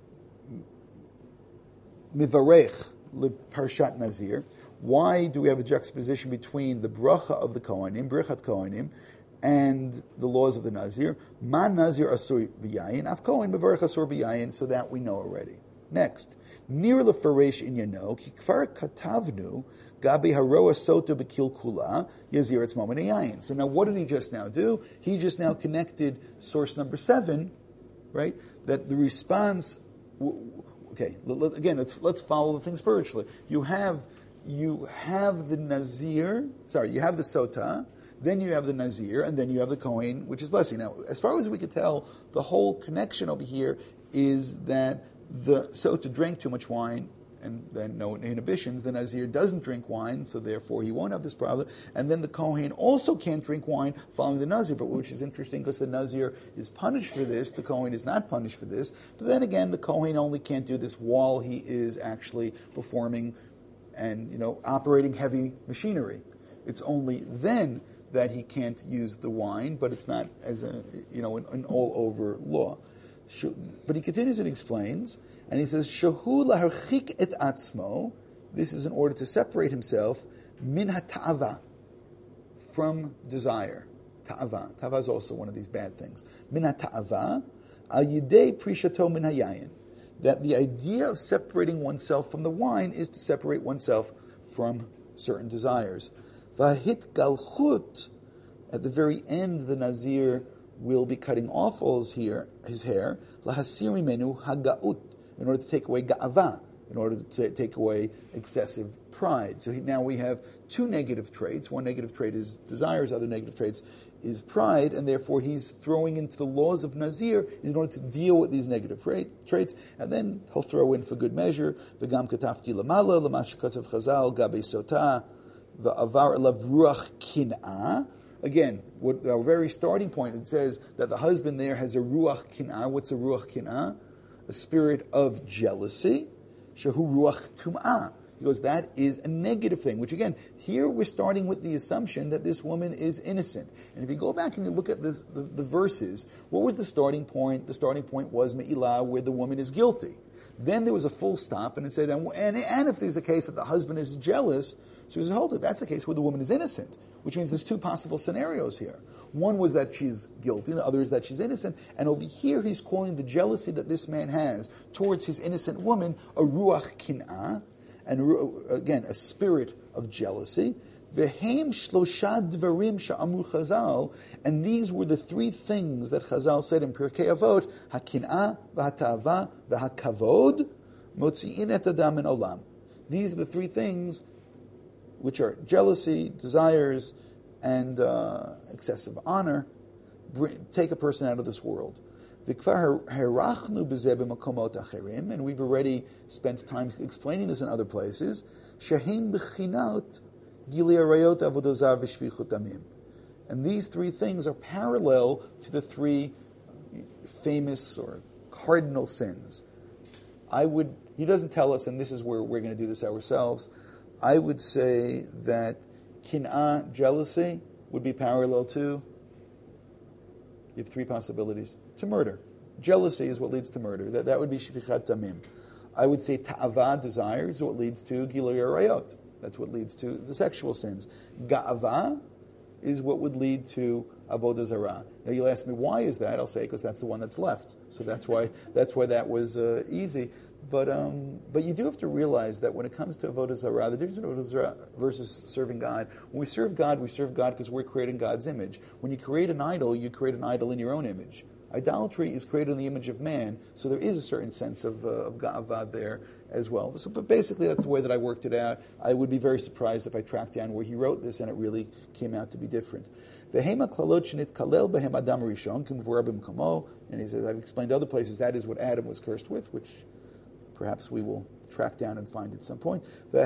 mivarech leParshat Nazir. Why do we have a juxtaposition between the bracha of the Kohanim, brichat Kohanim, and the laws of the Nazir? Ma Nazir asur b'yayin, af Kohen mivarech asur b'yayin. So that we know already. Next, nir lefaresh inyano ki kfar katavnu. Gabi haroa sota bekil kula yazir etzmo min hayayin. So now, what did he just now do? He just now connected source number seven, right? That the response. Okay, again, let's let's follow the thing spiritually. You have you have the nazir. Sorry, you have the sota. Then you have the nazir, and then you have the kohen, which is blessing. Now, as far as we could tell, the whole connection over here is that the sota drank too much wine, and then no inhibitions. The Nazir doesn't drink wine, so therefore he won't have this problem. And then the Kohen also can't drink wine following the Nazir, but which is interesting because the Nazir is punished for this, the Kohen is not punished for this. But then again, the Kohen only can't do this while he is actually performing and, you know, operating heavy machinery. It's only then that he can't use the wine, but it's not as a, you know, an, an all-over law. But he continues and explains, and he says, "Shahu laharchik et atzmo." This is in order to separate himself min hata'ava, from desire. Ta'ava. Ta'ava is also one of these bad things. Min hata'ava al yidei prishato min hayayin. that the idea of separating oneself from the wine is to separate oneself from certain desires. Vahit galchut, at the very end, the Nazir will be cutting off all his hair, his hair, lahasir mimenu hagaut, in order to take away ga'ava, in order to take away excessive pride. So he, now we have two negative traits. One negative trait is desires, other negative traits is pride, and therefore he's throwing into the laws of Nazir in order to deal with these negative trait, traits, and then he'll throw in for good measure, v'gam katafti lamala, l'mashakatav chazal, gabe sota, v'avar elav ruach kin'ah. Again, what our very starting point, it says that the husband there has a ruach kin'ah. What's a ruach kin'ah? A spirit of jealousy. Shehu ruach tum'ah. He goes, that is a negative thing, which again, here we're starting with the assumption that this woman is innocent. And if you go back and you look at the, the, the verses, what was the starting point? The starting point was Me'ilah, where the woman is guilty. Then there was a full stop, and it said, and, and, and if there's a case that the husband is jealous, so he says, hold it, that's a case where the woman is innocent, which means there's two possible scenarios here. One was that she's guilty, the other is that she's innocent. And over here he's calling the jealousy that this man has towards his innocent woman a ruach kin'ah, and again, a spirit of jealousy. V'heim shlosha dvarim sha'amru Chazal, and these were the three things that Chazal said in Pirkei Avot: hakin'ah, v'hatava, v'hakavod, motzi'in et adam min olam. These are the three things which are jealousy, desires, and uh, excessive honor, bring, take a person out of this world. And we've already spent time explaining this in other places. And these three things are parallel to the three famous or cardinal sins. I would, he doesn't tell us, and this is where we're going to do this ourselves, I would say that kin'ah, jealousy, would be parallel to, you have three possibilities, to murder. Jealousy is what leads to murder. That, that would be shfichat damim. I would say ta'ava, desire, is what leads to giloy arayot. That's what leads to the sexual sins. Ga'ava is what would lead to avodah zarah. Now you'll ask me, why is that? I'll say, because that's the one that's left. So that's why that's why that was uh, easy. But um, but you do have to realize that when it comes to avodah zarah, the difference between avodah zarah versus serving God, when we serve God, we serve God because we're creating God's image. When you create an idol, you create an idol in your own image. Idolatry is created in the image of man, so there is a certain sense of, uh, of ga'ava there as well. So, but basically, that's the way that I worked it out. I would be very surprised if I tracked down where he wrote this and it really came out to be different. And he says, I've explained other places, that is what Adam was cursed with, which perhaps we will track down and find at some point.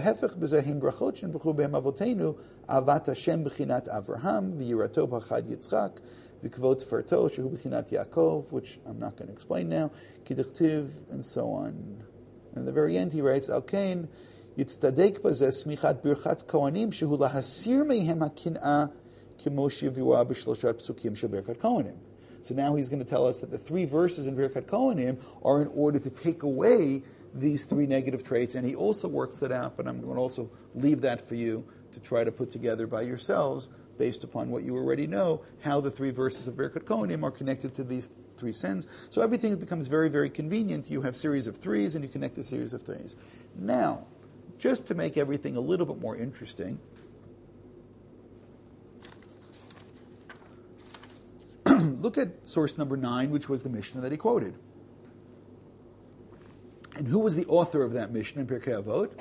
V'kavod Tfarto, shehu b'chinat Yaakov, which I'm not going to explain now, Kidechtiv, and so on. And at the very end he writes, Al Kain, Yitztadek bazeh smichat birchat kohanim, shehu lahasir mehem hakin'ah, kemo shevi'ua b'shloshat psukim shel birkat kohanim. So now he's going to tell us that the three verses in Birkat Kohanim are in order to take away these three negative traits, and he also works that out, but I'm going to also leave that for you to try to put together by yourselves, based upon what you already know, how the three verses of Birkat Kohanim are connected to these three sins. So everything becomes very, very convenient. You have series of threes, and you connect a series of threes. Now, just to make everything a little bit more interesting, look at source number nine, which was the Mishnah that he quoted. And who was the author of that Mishnah in Pirkei Avot?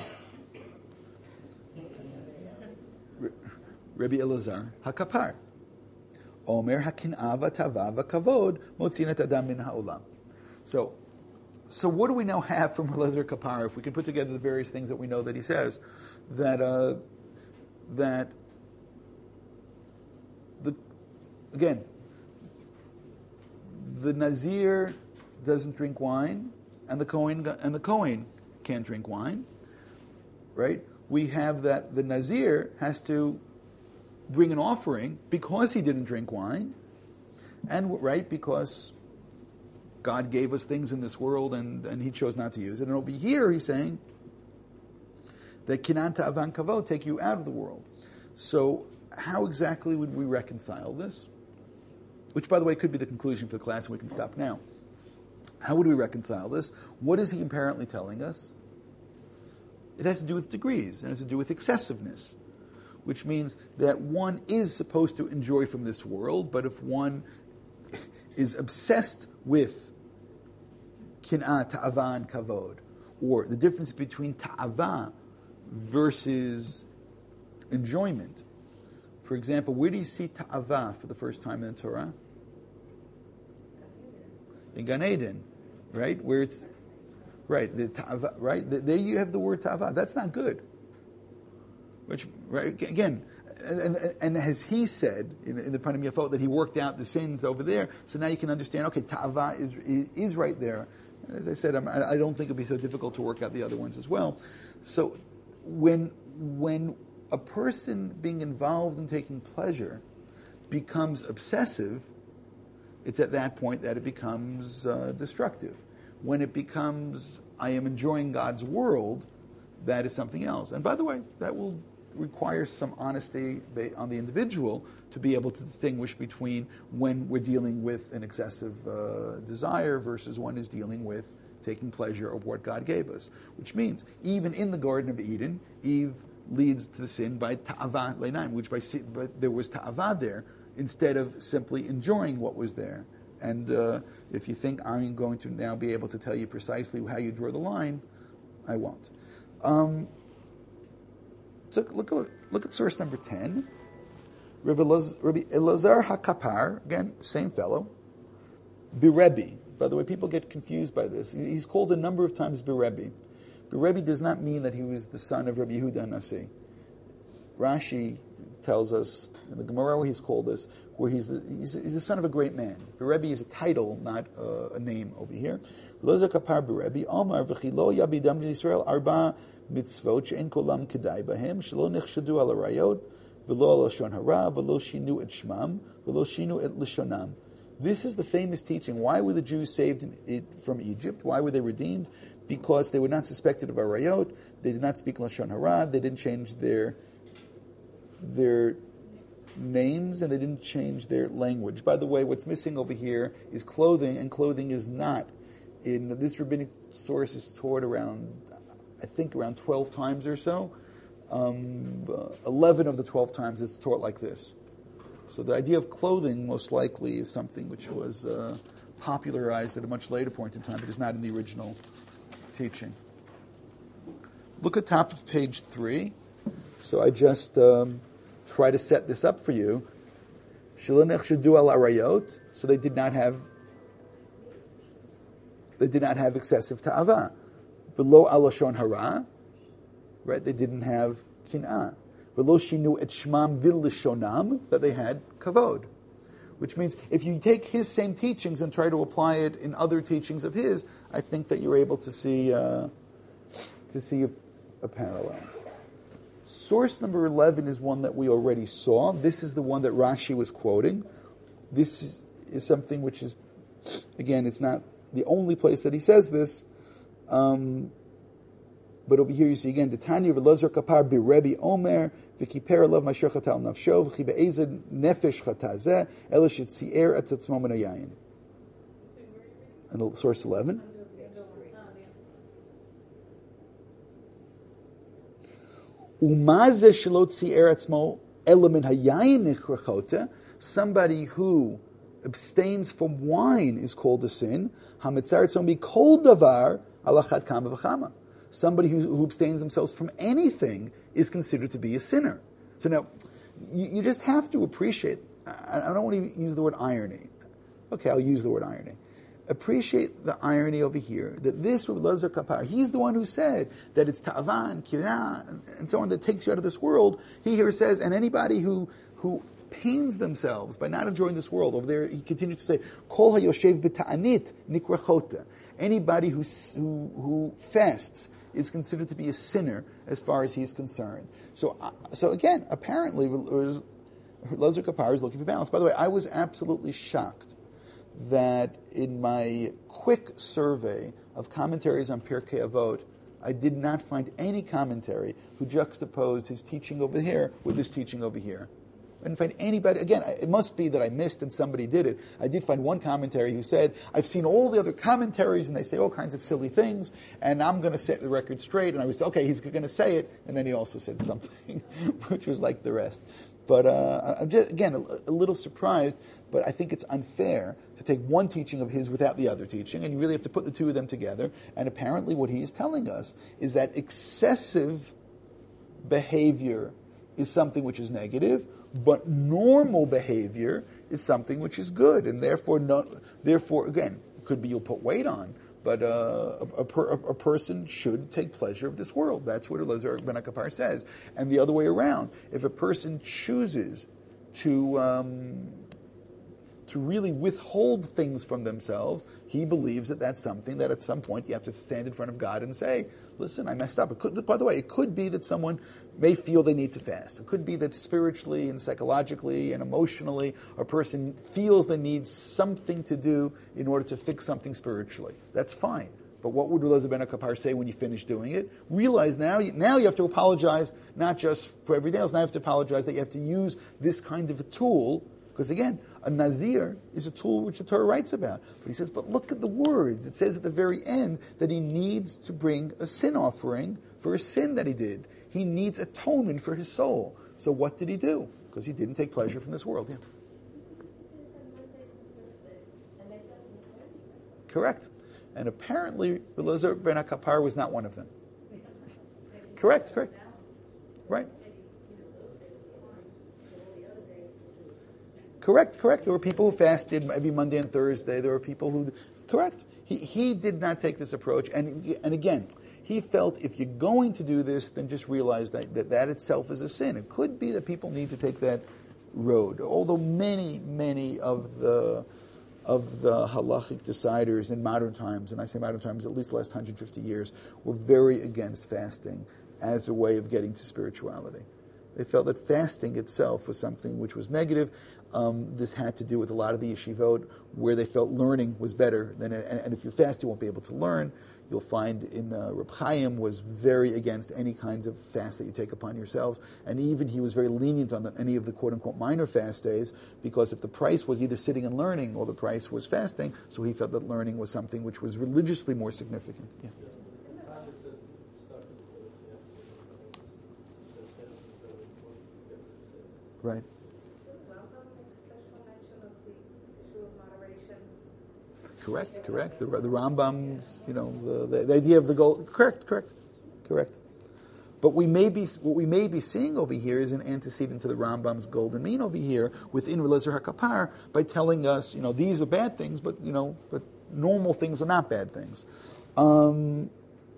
Rabbi Elazar HaKapar. Omer hakin'ah v'tava v'kavod motzinat adam min ha'olam. So, so what do we now have from Elazar Kapar? If we can put together the various things that we know that he says, that uh, that the again, the Nazir doesn't drink wine, and the Kohen and the Kohen can't drink wine, right? We have that the Nazir has to bring an offering because he didn't drink wine, and right, because God gave us things in this world and, and he chose not to use it. And over here he's saying that kinan ta'avan kavod, take you out of the world. So how exactly would we reconcile this? Which, by the way, could be the conclusion for the class, and we can stop now. How would we reconcile this? What is he apparently telling us? It has to do with degrees. It has to do with excessiveness, which means that one is supposed to enjoy from this world, but if one is obsessed with kin'ah, ta'ava, and kavod, or the difference between ta'ava versus enjoyment. For example, where do you see ta'ava for the first time in the Torah? In Gan Eden, right? Where it's, right, the ta'ava, right? There you have the word ta'ava. That's not good. Which, right, again, and, and, and as he said in, in the Panim Yafot that he worked out the sins over there, so now you can understand, okay, ta'ava is, is, is right there. And as I said, I'm, I don't think it would be so difficult to work out the other ones as well. So when when a person being involved in taking pleasure becomes obsessive, it's at that point that it becomes uh, destructive. When it becomes, I am enjoying God's world, that is something else. And by the way, that will require some honesty on the individual to be able to distinguish between when we're dealing with an excessive uh, desire versus one is dealing with taking pleasure of what God gave us. Which means, even in the Garden of Eden, Eve leads to the sin by ta'ava le'naim, which by, by there was ta'ava there instead of simply enjoying what was there. And uh, if you think I'm going to now be able to tell you precisely how you draw the line, I won't. Um, so look, look, look at source number ten. Rabbi Elazar HaKapar, again, same fellow, Birebi. By the way, people get confused by this. He's called a number of times Birebi. Birebi does not mean that he was the son of Rabbi Yehuda Nasi. Rashi tells us, in the Gemara where he's called this, where he's the, he's, he's the son of a great man. Birebi is a title, not uh, a name over here. Elazar Kapar Birebi, Omar v'chilo yabidam Yisrael arba mitzvot she'en kolam kedai bahem shelo nechshadu al arayot v'lo al lashon hara v'lo shinu et shmam v'lo shinu et lishonam. This is the famous teaching. Why were the Jews saved in, it, from Egypt? Why were they redeemed? Because they were not suspected of arayot. They did not speak lashon hara. They didn't change their their names, and they didn't change their language. By the way, what's missing over here is clothing, and clothing is not. In this rabbinic source is taught around, I think, around twelve times or so. Um, uh, eleven of the twelve times it's taught like this. So the idea of clothing most likely is something which was uh, popularized at a much later point in time, but is not in the original teaching. Look at top of page three. So I just um, try to set this up for you. Shilonech Shadu al Arayot. So they did not have they did not have excessive ta'ava. V'lo al lashon hara. Right? They didn't have kin'ah. V'lo shinu et shmam vil lishonam, that they had kavod. Which means if you take his same teachings and try to apply it in other teachings of his, I think that you're able to see uh, to see a, a parallel. Source number eleven is one that we already saw. This is the one that Rashi was quoting. This is, is something which is, again, it's not the only place that he says this. Um, but over here you see again, the Tanya of Elazar Kapar Birebi Omer, V'kiper Alav Masher Chatal Nafsho, V'chi Be'ezed Nefesh Chatazeh, Elish Yitzi'er Et Atzmo Min Hayayin. And source eleven. Umazeh Shelo Tzi'er Atzmo Ela Min Hayayin Nichrachote. Somebody who abstains from wine is called a sin. Hamitzar Tzom Kol Davar Alachat Kama V'chama. Somebody who, who abstains themselves from anything is considered to be a sinner. So now, you, you just have to appreciate, I, I don't want to use the word irony. Okay, I'll use the word irony. Appreciate the irony over here, that this Rabbi Elazar Kapar, he's the one who said that it's ta'avan, kirah, and, and so on, that takes you out of this world. He here says, and anybody who who pains themselves by not enjoying this world, over there he continues to say, Kol hayoshev b'ta'anit nikrachota. Anybody who, who who fasts is considered to be a sinner as far as he's concerned. So, uh, so again, apparently, Elazar Kapar is looking for balance. By the way, I was absolutely shocked that in my quick survey of commentaries on Pirkei Avot, I did not find any commentary who juxtaposed his teaching over here with this teaching over here. I didn't find anybody, again, it must be that I missed and somebody did it. I did find one commentary who said, I've seen all the other commentaries and they say all kinds of silly things, and I'm going to set the record straight. And I was, okay, he's going to say it. And then he also said something, which was like the rest. But uh, I'm just, again, a, a little surprised, but I think it's unfair to take one teaching of his without the other teaching, and you really have to put the two of them together. And apparently what he is telling us is that excessive behavior is something which is negative, but normal behavior is something which is good, and therefore, no, therefore, again, could be you'll put weight on, but uh, a, a, per, a person should take pleasure of this world. That's what Elazar ben HaKapar says. And the other way around, if a person chooses to um, to really withhold things from themselves, he believes that that's something that at some point you have to stand in front of God and say, listen, I messed up. It could, by the way, it could be that someone may feel they need to fast. It could be that spiritually and psychologically and emotionally a person feels they need something to do in order to fix something spiritually. That's fine. But what would Elazar ben HaKapar say when you finish doing it? Realize now, now you have to apologize, not just for everything else. Now you have to apologize that you have to use this kind of a tool. Because again, a nazir is a tool which the Torah writes about. But he says, but look at the words. It says at the very end that he needs to bring a sin offering for a sin that he did. He needs atonement for his soul. So what did he do? Because he didn't take pleasure from this world. Yeah. Correct. And apparently, Elazar ben HaKapar was not one of them. Correct, correct. Right. Correct, correct. There were people who fasted every Monday and Thursday. There were people who... Correct. He he did not take this approach. And and again, he felt if you're going to do this, then just realize that that, that itself is a sin. It could be that people need to take that road. Although many, many of the of the halachic deciders in modern times, and I say modern times, at least the last one hundred fifty years, were very against fasting as a way of getting to spirituality. They felt that fasting itself was something which was negative. Um, this had to do with a lot of the yeshivot where they felt learning was better than, and, and if you fast, you won't be able to learn. You'll find in uh, Reb Chaim was very against any kinds of fast that you take upon yourselves, and even he was very lenient on the, any of the quote-unquote minor fast days, because if the price was either sitting and learning or the price was fasting, so he felt that learning was something which was religiously more significant. Yeah. Right. Correct, correct. The, the Rambam's, you know, the, the, the idea of the goal. Correct, correct, correct. But we may be, what we may be seeing over here is an antecedent to the Rambam's golden mean over here within Elazar HaKapar by telling us, you know, these are bad things, but you know, but normal things are not bad things. Um,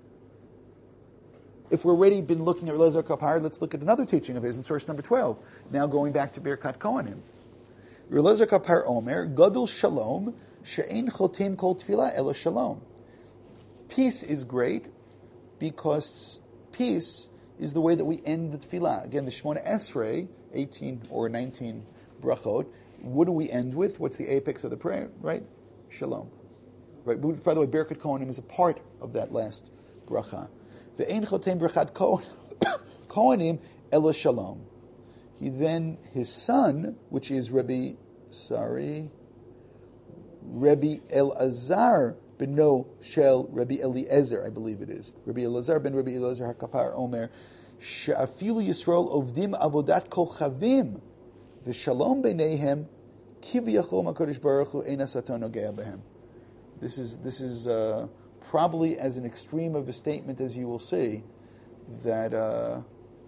If we've already been looking at Elazar HaKapar, let's look at another teaching of his in source number twelve. Now going back to Birkat Kohanim. Elazar HaKapar Omer, Gadol Shalom, She'ein Chotem Kol Tfilah Ela Shalom. Peace is great because peace is the way that we end the tefillah. Again, the Shemona Esrei, eighteen or nineteen brachot, what do we end with? What's the apex of the prayer? Right? Shalom. Right. By the way, Birkat Kohanim is a part of that last bracha. Ve'ein chotem brachat kohanim ela shalom. He then, his son, which is Rabbi, sorry, Rabbi Elazar beno shel Rabbi Eliezer, I believe it is. Rabbi Elazar ben Rabbi Elazar HaKapar Omer, she'afilu Yisrael ovdim avodat kochavim v'shalom b'neihem kiviyachol HaKadosh Baruch Hu ein hasaton nogea behem. This is, this is, uh, probably as an extreme of a statement as you will see, that uh,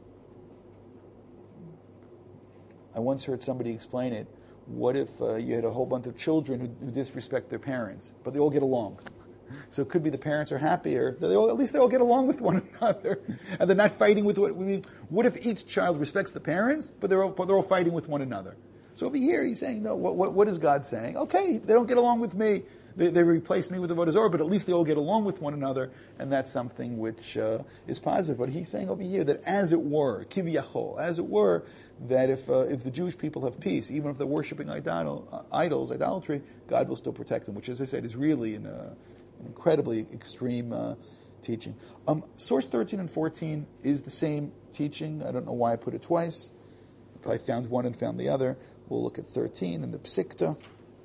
I once heard somebody explain it. What if uh, you had a whole bunch of children who, who disrespect their parents, but they all get along? So it could be the parents are happier. They all, at least they all get along with one another, and they're not fighting with what we mean. What if each child respects the parents, but they're all, but they're all fighting with one another? So over here, he's saying, no. What, what, what is God saying? Okay, they don't get along with me. They, they replace me with the Avodah Zarah, but at least they all get along with one another, and that's something which uh, is positive. But he's saying over here that, as it were, kiviyachol, as it were, that if uh, if the Jewish people have peace, even if they're worshiping idol, uh, idols, idolatry, God will still protect them, which, as I said, is really an, uh, an incredibly extreme uh, teaching. Um, source thirteen and fourteen is the same teaching. I don't know why I put it twice. but I found one and found the other. We'll look at thirteen in the Psikta,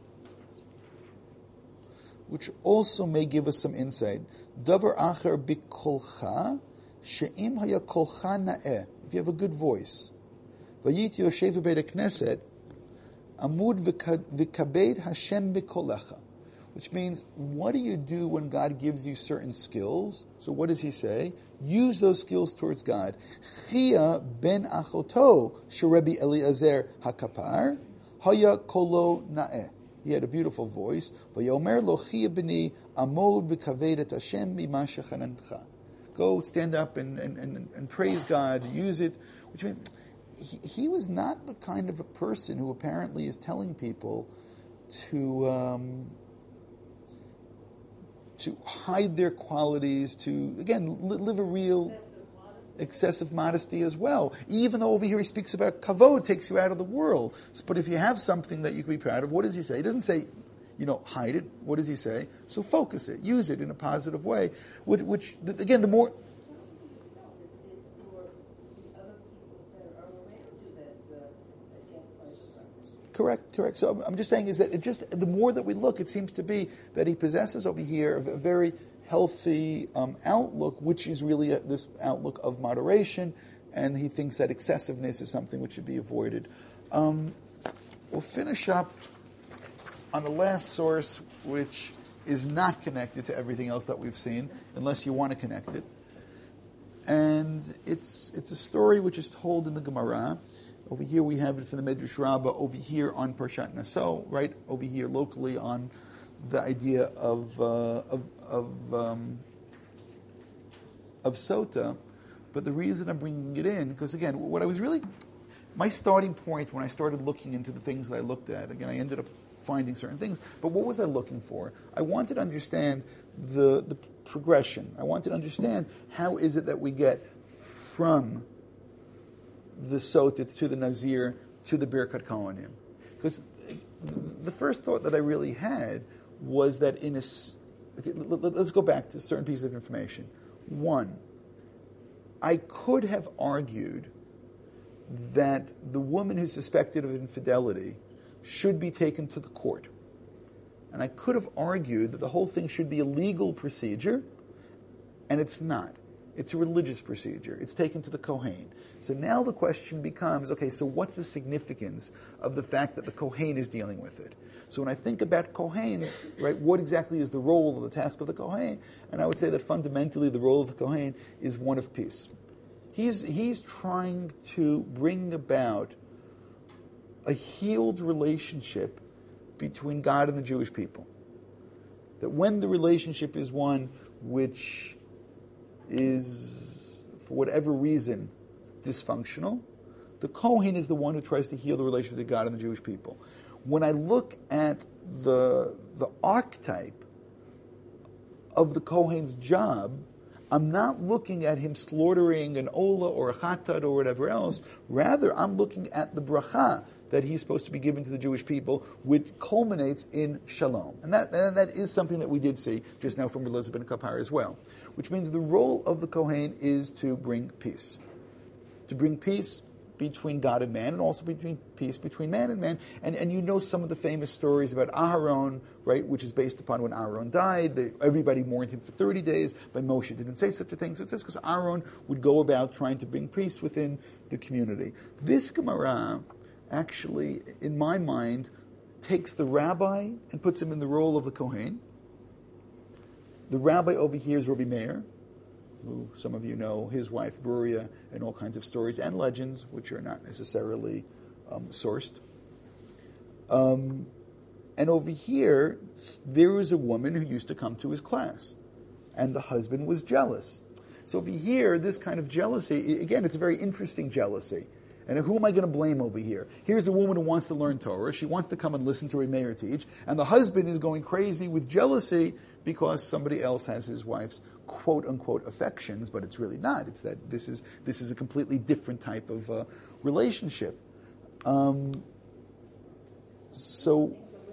which also may give us some insight. Davar acher bikolcha she'im haya kolcha na'eh. If you have a good voice, vayit yoshev beit knesset amud v'kabed Hashem bikolecha. Which means, what do you do when God gives you certain skills? So what does he say? Use those skills towards God. Chia ben achoto sherebi Eliezer hakapar haya kolo na'eh. He had a beautiful voice. Vayomer lo chia b'ni amod v'kaved et Hashem mima shechanancha. Go stand up and, and, and, and praise God. Use it. Which means he, he was not the kind of a person who apparently is telling people to... Um, to hide their qualities, to, again, li- live a real excessive modesty as well. Even though over here he speaks about kavod, takes you out of the world. So, but if you have something that you can be proud of, what does he say? He doesn't say, you know, hide it. What does he say? So focus it, use it in a positive way. Which, which again, the more... Correct, correct. So I'm just saying is that it just the more that we look, it seems to be that he possesses over here a very healthy um, outlook, which is really a, this outlook of moderation, and he thinks that excessiveness is something which should be avoided. Um, we'll finish up on the last source, which is not connected to everything else that we've seen, unless you want to connect it. And it's it's a story which is told in the Gemara. Over here we have it from the Medrash Rabbah, over here on Parshat Naso, right? Over here locally on the idea of uh, of of, um, of Sota. But the reason I'm bringing it in, because again, what I was really, my starting point when I started looking into the things that I looked at, again, I ended up finding certain things, but what was I looking for? I wanted to understand the the progression. I wanted to understand how is it that we get from the Sotit to the Nazir to the Birkat Kohanim. Because the first thought that I really had was that in a... Okay, let's go back to certain pieces of information. One, I could have argued that the woman who's suspected of infidelity should be taken to the court. And I could have argued that the whole thing should be a legal procedure, and it's not. It's a religious procedure. It's taken to the Kohen. So now the question becomes, okay, so what's the significance of the fact that the Kohen is dealing with it? So when I think about Kohen, right, what exactly is the role of the task of the Kohen? And I would say that fundamentally the role of the Kohen is one of peace. He's, he's trying to bring about a healed relationship between God and the Jewish people. That when the relationship is one which is, for whatever reason, dysfunctional, the Kohen is the one who tries to heal the relationship between God and the Jewish people. When I look at the the archetype of the Kohen's job, I'm not looking at him slaughtering an olah or a chatat or whatever else. Rather, I'm looking at the bracha that he's supposed to be given to the Jewish people, which culminates in shalom. And that and that is something that we did see just now from Elizabeth and Kapar as well. Which means the role of the Kohen is to bring peace. To bring peace between God and man, and also between peace between man and man. And and you know some of the famous stories about Aharon, right, which is based upon when Aharon died. They, everybody mourned him for thirty days, but Moshe didn't say such a thing. So it says because Aharon would go about trying to bring peace within the community. This Gemara actually, in my mind, takes the rabbi and puts him in the role of the Kohen. The rabbi over here is Rabbi Meir, who some of you know, his wife Bruria, and all kinds of stories and legends, which are not necessarily um, sourced. Um, and over here, there was a woman who used to come to his class, and the husband was jealous. So over here, this kind of jealousy, again, it's a very interesting jealousy. And who am I going to blame over here? Here's a woman who wants to learn Torah. She wants to come and listen to a mayor teach. And the husband is going crazy with jealousy because somebody else has his wife's quote-unquote affections, but it's really not. It's that this is this is a completely different type of uh, relationship. Um, so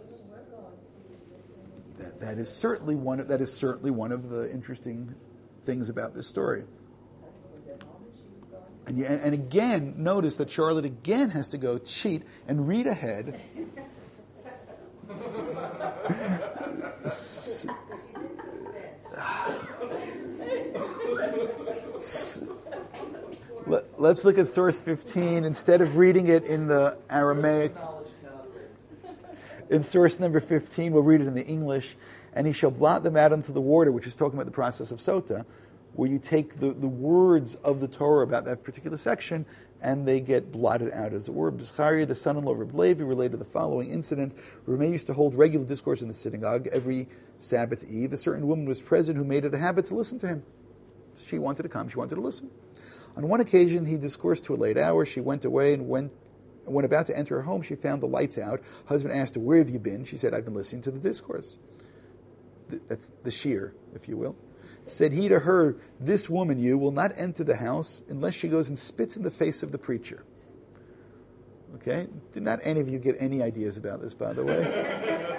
that that is certainly one of, that is certainly one of the interesting things about this story. And, you, and, and again, notice that Charlotte again has to go cheat and read ahead. She's in suspense. Let, let's look at source fifteen. Instead of reading it in the Aramaic, Knowledge cannot wait. in source number fifteen, we'll read it in the English. And he shall blot them out into the water, which is talking about the process of sota, where you take the, the words of the Torah about that particular section, and they get blotted out, as it were. Zechariah, the son-in-law of Reb Levi, related the following incident. Rebbe used to hold regular discourse in the synagogue every Sabbath eve. A certain woman was present who made it a habit to listen to him. She wanted to come, she wanted to listen. On one occasion, he discoursed to a late hour. She went away, and went, when about to enter her home, she found the lights out. Husband asked her, "Where have you been?" She said, "I've been listening to the discourse." That's the shear, if you will. Said he to her, "This woman, you, will not enter the house unless she goes and spits in the face of the preacher." Okay? Do not any of you get any ideas about this, by the way.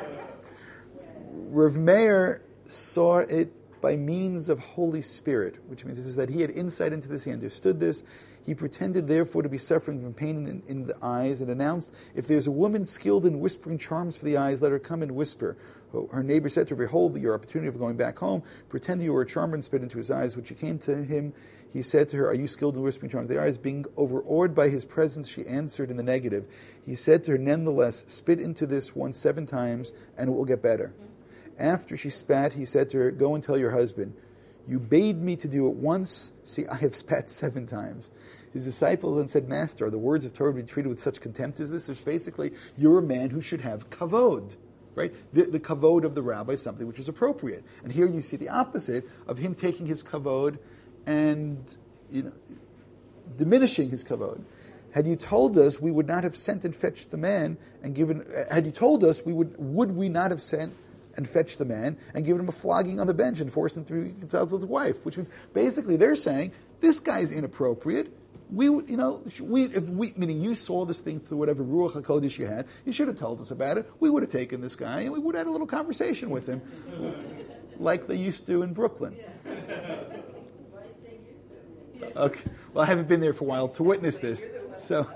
Rav Meir saw it by means of Holy Spirit, which means it is that he had insight into this, he understood this. He pretended, therefore, to be suffering from pain in, in the eyes, and announced, "If there's a woman skilled in whispering charms for the eyes, let her come and whisper." Her neighbor said to her, "Behold, your opportunity of going back home. Pretend you were a charmer and spit into his eyes." When she came to him, he said to her, "Are you skilled in whispering charms for the eyes?" Being overawed by his presence, she answered in the negative. He said to her, "Nevertheless, spit into this one seven times, and it will get better." After she spat, he said to her, "Go and tell your husband, you bade me to do it once. See, I have spat seven times." His disciples then said, "Master, are the words of Torah to be treated with such contempt as this?" Which basically, you're a man who should have kavod, right? The, the kavod of the rabbi is something which is appropriate. And here you see the opposite of him taking his kavod and, you know, diminishing his kavod. Had you told us, we would not have sent and fetched the man and given. Had you told us, we would would we not have sent and fetched the man and given him a flogging on the bench and forced him to reconcile with his wife? Which means basically they're saying this guy's inappropriate. We would, you know, we if we meaning you saw this thing through whatever Ruach HaKodesh you had, you should have told us about it. We would have taken this guy and we would have had a little conversation with him, like they used to in Brooklyn. Why are you saying used to? Okay. Well, I haven't been there for a while to witness this. So,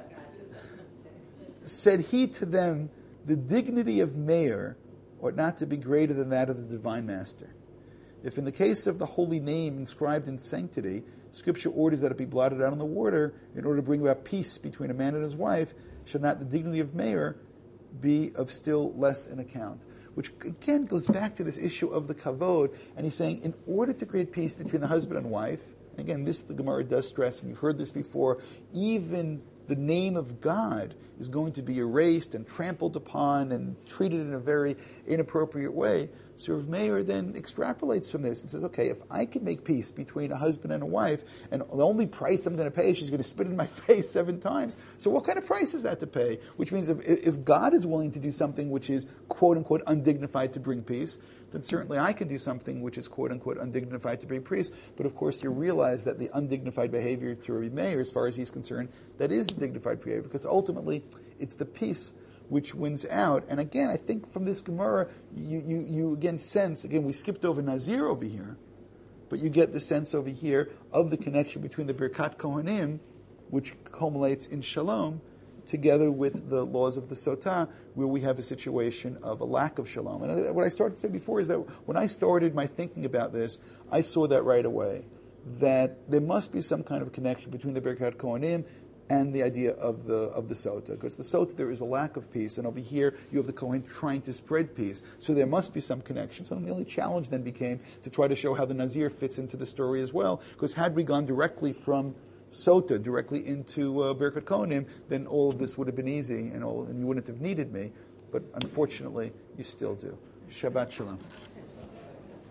said he to them, "The dignity of mayor ought not to be greater than that of the divine master. If in the case of the holy name inscribed in sanctity, Scripture orders that it be blotted out on the water in order to bring about peace between a man and his wife, should not the dignity of mayor be of still less an account?" Which again goes back to this issue of the kavod, and he's saying in order to create peace between the husband and wife, again this the Gemara does stress, and you've heard this before, even the name of God is going to be erased and trampled upon and treated in a very inappropriate way. So Rav Meir then extrapolates from this and says, okay, if I can make peace between a husband and a wife, and the only price I'm going to pay is she's going to spit in my face seven times, so what kind of price is that to pay? Which means if, if God is willing to do something which is quote-unquote undignified to bring peace, then certainly I can do something which is quote-unquote undignified to bring peace. But of course you realize that the undignified behavior to Rabbi Meir, as far as he's concerned, that is dignified behavior, because ultimately it's the peace which wins out. And again, I think from this Gemara, you, you, you again sense, again, we skipped over Nazir over here, but you get the sense over here of the connection between the Birkat Kohanim, which culminates in Shalom, together with the laws of the Sotah, where we have a situation of a lack of Shalom. And what I started to say before is that when I started my thinking about this, I saw that right away, that there must be some kind of connection between the Birkat Kohanim and the idea of the of the Sota. Because the Sota, there is a lack of peace, and over here you have the Kohen trying to spread peace. So there must be some connection. So the only challenge then became to try to show how the Nazir fits into the story as well. Because had we gone directly from Sota, directly into uh, Birkat Kohanim, then all of this would have been easy, and, all, and you wouldn't have needed me. But unfortunately, you still do. Shabbat Shalom.